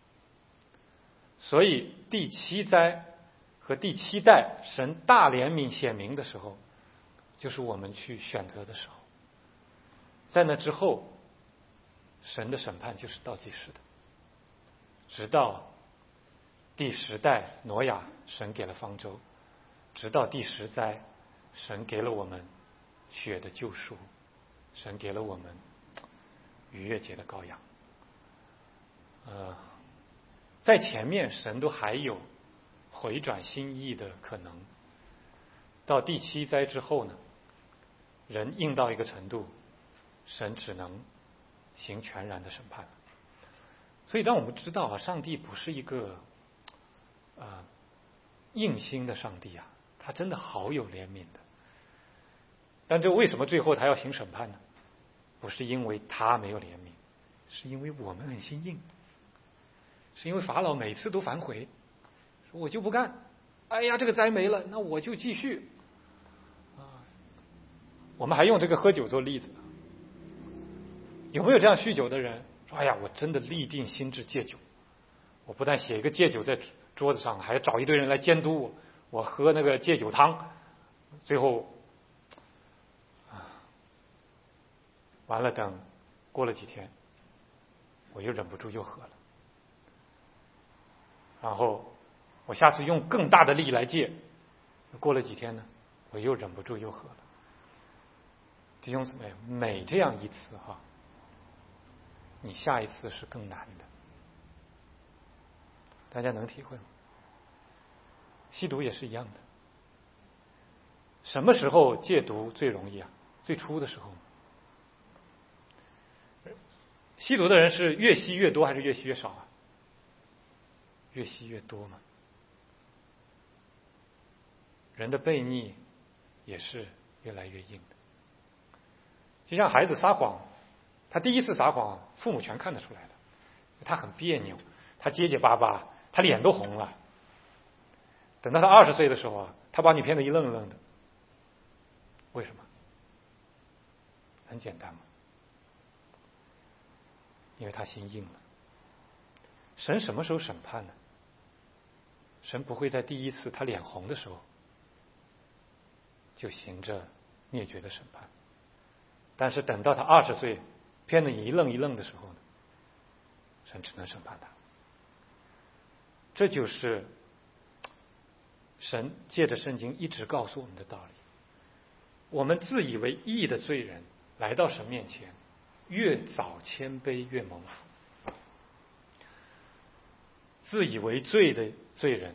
B: 所以第七灾和第七代神大怜悯显明的时候，就是我们去选择的时候。在那之后，神的审判就是倒计时的，直到第十代挪亚，神给了方舟；直到第十灾，神给了我们血的救赎，神给了我们逾越节的羔羊。呃，在前面神都还有回转心意的可能，到第七灾之后呢，人硬到一个程度，神只能行全然的审判。所以让我们知道啊，上帝不是一个呃硬心的上帝啊，他真的好有怜悯的。但这为什么最后他要行审判呢？不是因为他没有怜悯，是因为我们很心硬，是因为法老每次都反悔，说我就不干，哎呀这个灾没了，那我就继续啊。我们还用这个喝酒做例子，有没有这样酗酒的人说，哎呀我真的立定心志戒酒，我不但写一个戒酒在桌子上，还找一堆人来监督我，我喝那个戒酒汤，最后完了，等过了几天，我又忍不住又喝了，然后我下次用更大的力来戒，过了几天呢，我又忍不住又喝了。弟兄姊妹，每这样一次哈，你下一次是更难的，大家能体会吗？吸毒也是一样的。什么时候戒毒最容易啊？最初的时候。吸毒的人是越吸越多还是越吸越少啊？越吸越多嘛。人的悖逆也是越来越硬的。就像孩子撒谎，他第一次撒谎，父母全看得出来了，他很别扭，他结结巴巴，他脸都红了。等到他二十岁的时候啊，他把你骗得一愣一愣的。为什么？很简单嘛。因为他心硬了。神什么时候审判呢？神不会在第一次他脸红的时候就行着灭绝的审判，但是等到他二十岁骗得你一愣一愣的时候呢，神只能审判他。这就是神借着圣经一直告诉我们的道理。我们自以为义的罪人来到神面前，越早谦卑越蒙福。自以为罪的罪人，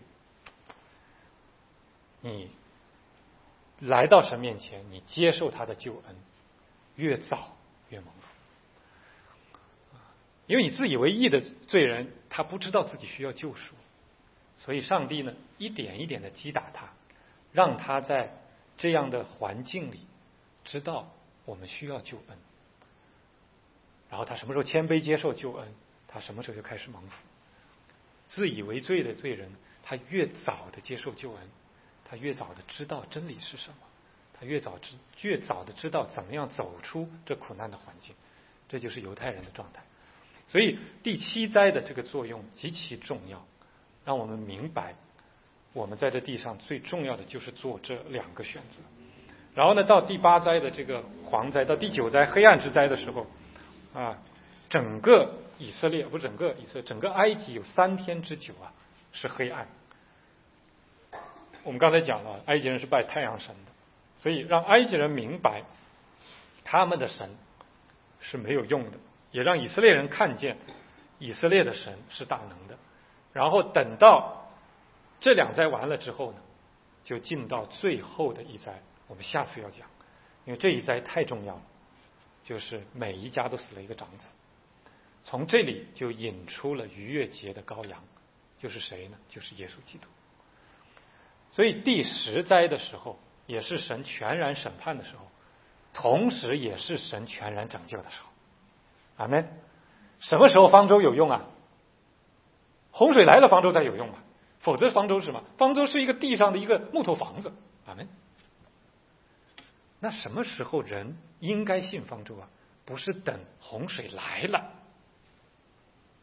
B: 你来到神面前，你接受他的救恩，越早越蒙福。因为你自以为义的罪人，他不知道自己需要救赎，所以上帝呢一点一点的击打他，让他在这样的环境里知道我们需要救恩。然后他什么时候谦卑接受救恩，他什么时候就开始蒙福。自以为罪的罪人，他越早的接受救恩，他越早的知道真理是什么，他越早知越早的知道怎么样走出这苦难的环境。这就是犹太人的状态。所以第七灾的这个作用极其重要，让我们明白我们在这地上最重要的就是做这两个选择。然后呢，到第八灾的这个蝗灾，到第九灾黑暗之灾的时候啊，整个以色列不整个以色列整个埃及有三天之久啊是黑暗。我们刚才讲了，埃及人是拜太阳神的，所以让埃及人明白他们的神是没有用的，也让以色列人看见以色列的神是大能的。然后等到这两灾完了之后呢，就进到最后的一灾，我们下次要讲，因为这一灾太重要了，就是每一家都死了一个长子。从这里就引出了逾越节的羔羊，就是谁呢？就是耶稣基督。所以第十灾的时候，也是神全然审判的时候，同时也是神全然拯救的时候。阿们。什么时候方舟有用啊？洪水来了，方舟才有用嘛，否则方舟是什么？方舟是一个地上的一个木头房子。阿们。那什么时候人应该信方舟啊？不是等洪水来了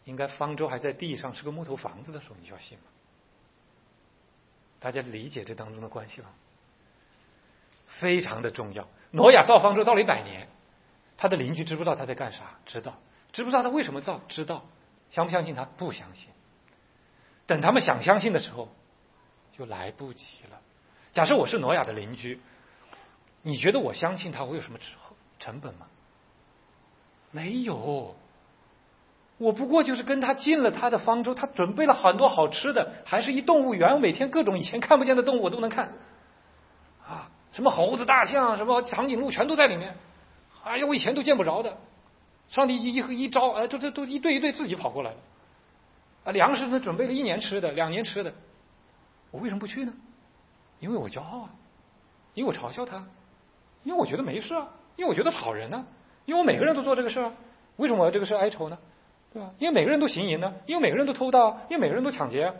B: 应该方舟还在地上是个木头房子的时候，你就要信吗？大家理解这当中的关系吗？非常的重要。挪亚造方舟造了一百年，他的邻居知不知道他在干啥？知道。知不知道他为什么造？知道。相不相信他？不相信。等他们想相信的时候，就来不及了。假设我是挪亚的邻居，你觉得我相信他，我有什么成本吗？没有。我不过就是跟他进了他的方舟，他准备了很多好吃的，还是一动物园，我每天各种以前看不见的动物我都能看啊，什么猴子、大象，什么长颈鹿全都在里面。哎呀，我以前都见不着的。上帝一一招，哎，都都都一对一对自己跑过来了。啊，粮食呢准备了一年吃的，两年吃的，我为什么不去呢？因为我骄傲啊，因为我嘲笑他，因为我觉得没事啊，因为我觉得好人呢、啊，因为我每个人都做这个事啊，为什么我要这个事哀愁呢？对吧？因为每个人都行淫呢，因为每个人都偷盗，因为每个人都抢劫啊。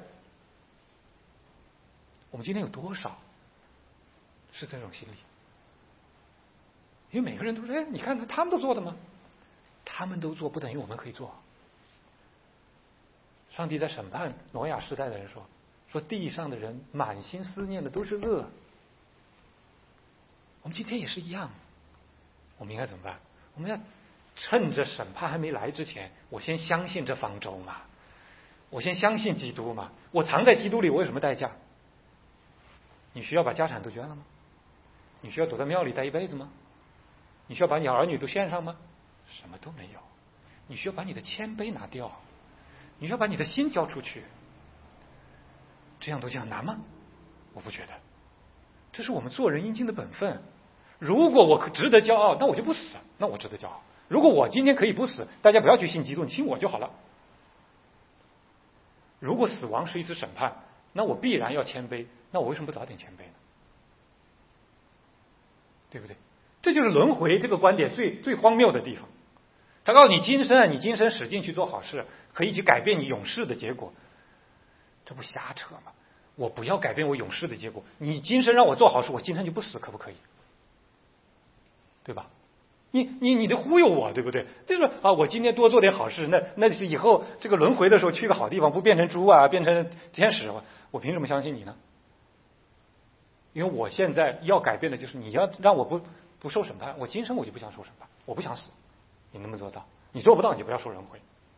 B: 我们今天有多少是这种心理？因为每个人都说，哎，你看他他们都做的吗？他们都做不等于我们可以做。上帝在审判挪亚时代的人说，说地上的人满心思念的都是恶。我们今天也是一样，我们应该怎么办？我们要趁着审判还没来之前，我先相信这方舟嘛，我先相信基督嘛。我藏在基督里，我有什么代价？你需要把家产都捐了吗？你需要躲在庙里待一辈子吗？你需要把你儿女都献上吗？什么都没有。你需要把你的谦卑拿掉，你需要把你的心交出去。这样都这样难吗？我不觉得，这是我们做人应尽的本分。如果我值得骄傲，那我就不死，那我值得骄傲。如果我今天可以不死，大家不要去信基督，你信我就好了。如果死亡是一次审判，那我必然要谦卑，那我为什么不早点谦卑呢？对不对？这就是轮回这个观点最最荒谬的地方。他告诉你今生，你今生使劲去做好事，可以去改变你永世的结果，这不瞎扯吗？我不要改变我永世的结果，你今生让我做好事，我今生就不死，可不可以？对吧？你你你得忽悠我，对不对？就是啊，我今天多做点好事，那那是以后这个轮回的时候去个好地方，不变成猪啊，变成天使，我我凭什么相信你呢？因为我现在要改变的就是你要让我不不受审判，我今生我就不想受审判，我不想死，你能不能做到？你做不到，你就不要受轮回。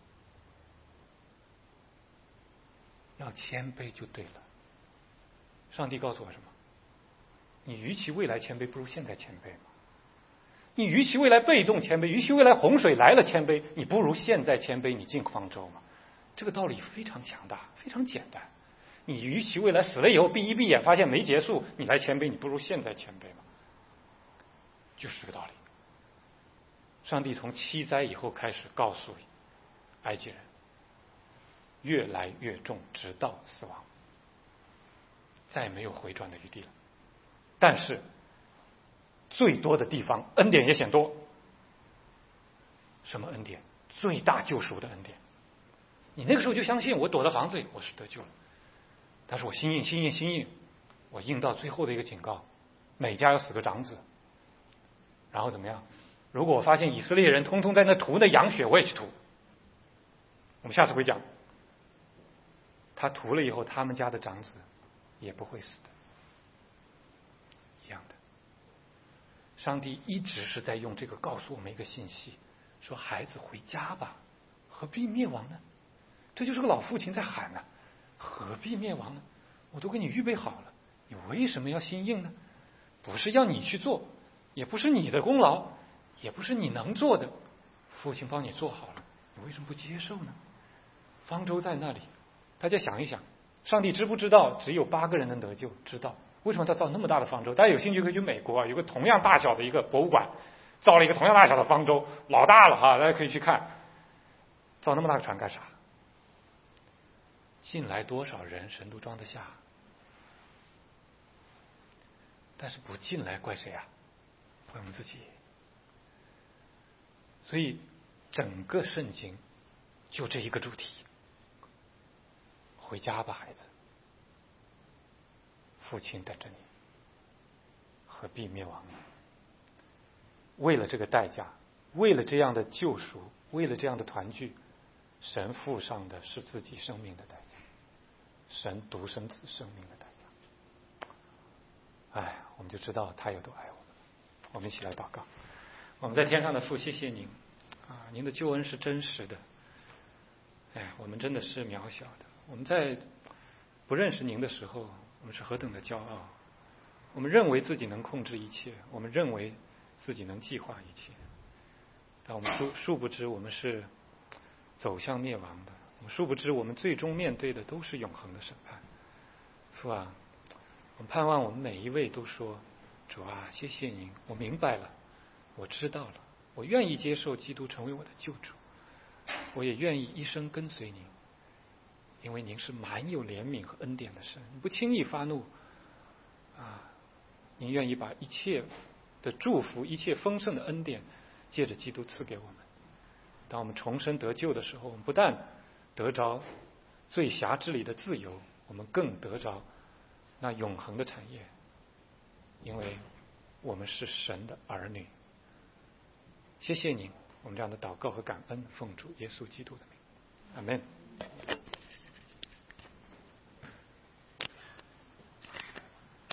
B: 要谦卑就对了。上帝告诉我什么？你与其未来谦卑，不如现在谦卑嘛。你与其未来被动谦卑，与其未来洪水来了谦卑，你不如现在谦卑，你进方舟嘛。这个道理非常强大，非常简单。你与其未来死了以后闭一闭眼发现没结束，你来谦卑，你不如现在谦卑嘛。就是这个道理。上帝从七灾以后开始告诉埃及人，越来越重，直到死亡，再没有回转的余地了。但是最多的地方恩典也显多。什么恩典？最大救赎的恩典。你那个时候就相信我躲到房子里我是得救了，但是我心硬心硬心硬，我硬到最后的一个警告，每家要死个长子。然后怎么样？如果我发现以色列人通通在那涂那羊血，我也去涂。我们下次会讲，他涂了以后，他们家的长子也不会死的，一样的。上帝一直是在用这个告诉我们一个信息，说孩子回家吧，何必灭亡呢？这就是个老父亲在喊呢、啊，何必灭亡呢？我都给你预备好了，你为什么要心硬呢？不是要你去做，也不是你的功劳，也不是你能做的，父亲帮你做好了，你为什么不接受呢？方舟在那里，大家想一想，上帝知不知道只有八个人能得救？知道。为什么他造那么大的方舟？大家有兴趣可以去美国啊，有个同样大小的一个博物馆，造了一个同样大小的方舟，老大了哈，大家可以去看。造那么大的船干啥？进来多少人神都装得下，但是不进来怪谁啊？怪我们自己。所以整个圣经就这一个主题，回家吧孩子，父亲等着你，何必灭亡呢？为了这个代价，为了这样的救赎，为了这样的团聚， 神付上的是自己生命的代价，神独生子生命的代价。哎，我们就知道他有多爱我们。我们一起来祷告。我们在天上的父，谢谢您啊，您的救恩是真实的。哎，我们真的是渺小的。我们在不认识您的时候，我们是何等的骄傲。我们认为自己能控制一切，我们认为自己能计划一切，但我们殊殊不知我们是走向灭亡的。我们殊不知我们最终面对的都是永恒的审判。父啊，我们盼望我们每一位都说，主啊，谢谢您，我明白了，我知道了，我愿意接受基督成为我的救主，我也愿意一生跟随您，因为您是满有怜悯和恩典的神，你不轻易发怒啊，您愿意把一切的祝福，一切丰盛的恩典借着基督赐给我们。当我们重生得救的时候，我们不但得着罪辖之里的自由，我们更得着那永恒的产业，因为我们是神的儿女。谢谢您，我们这样的祷告和感恩，奉主耶稣基督的名，阿们。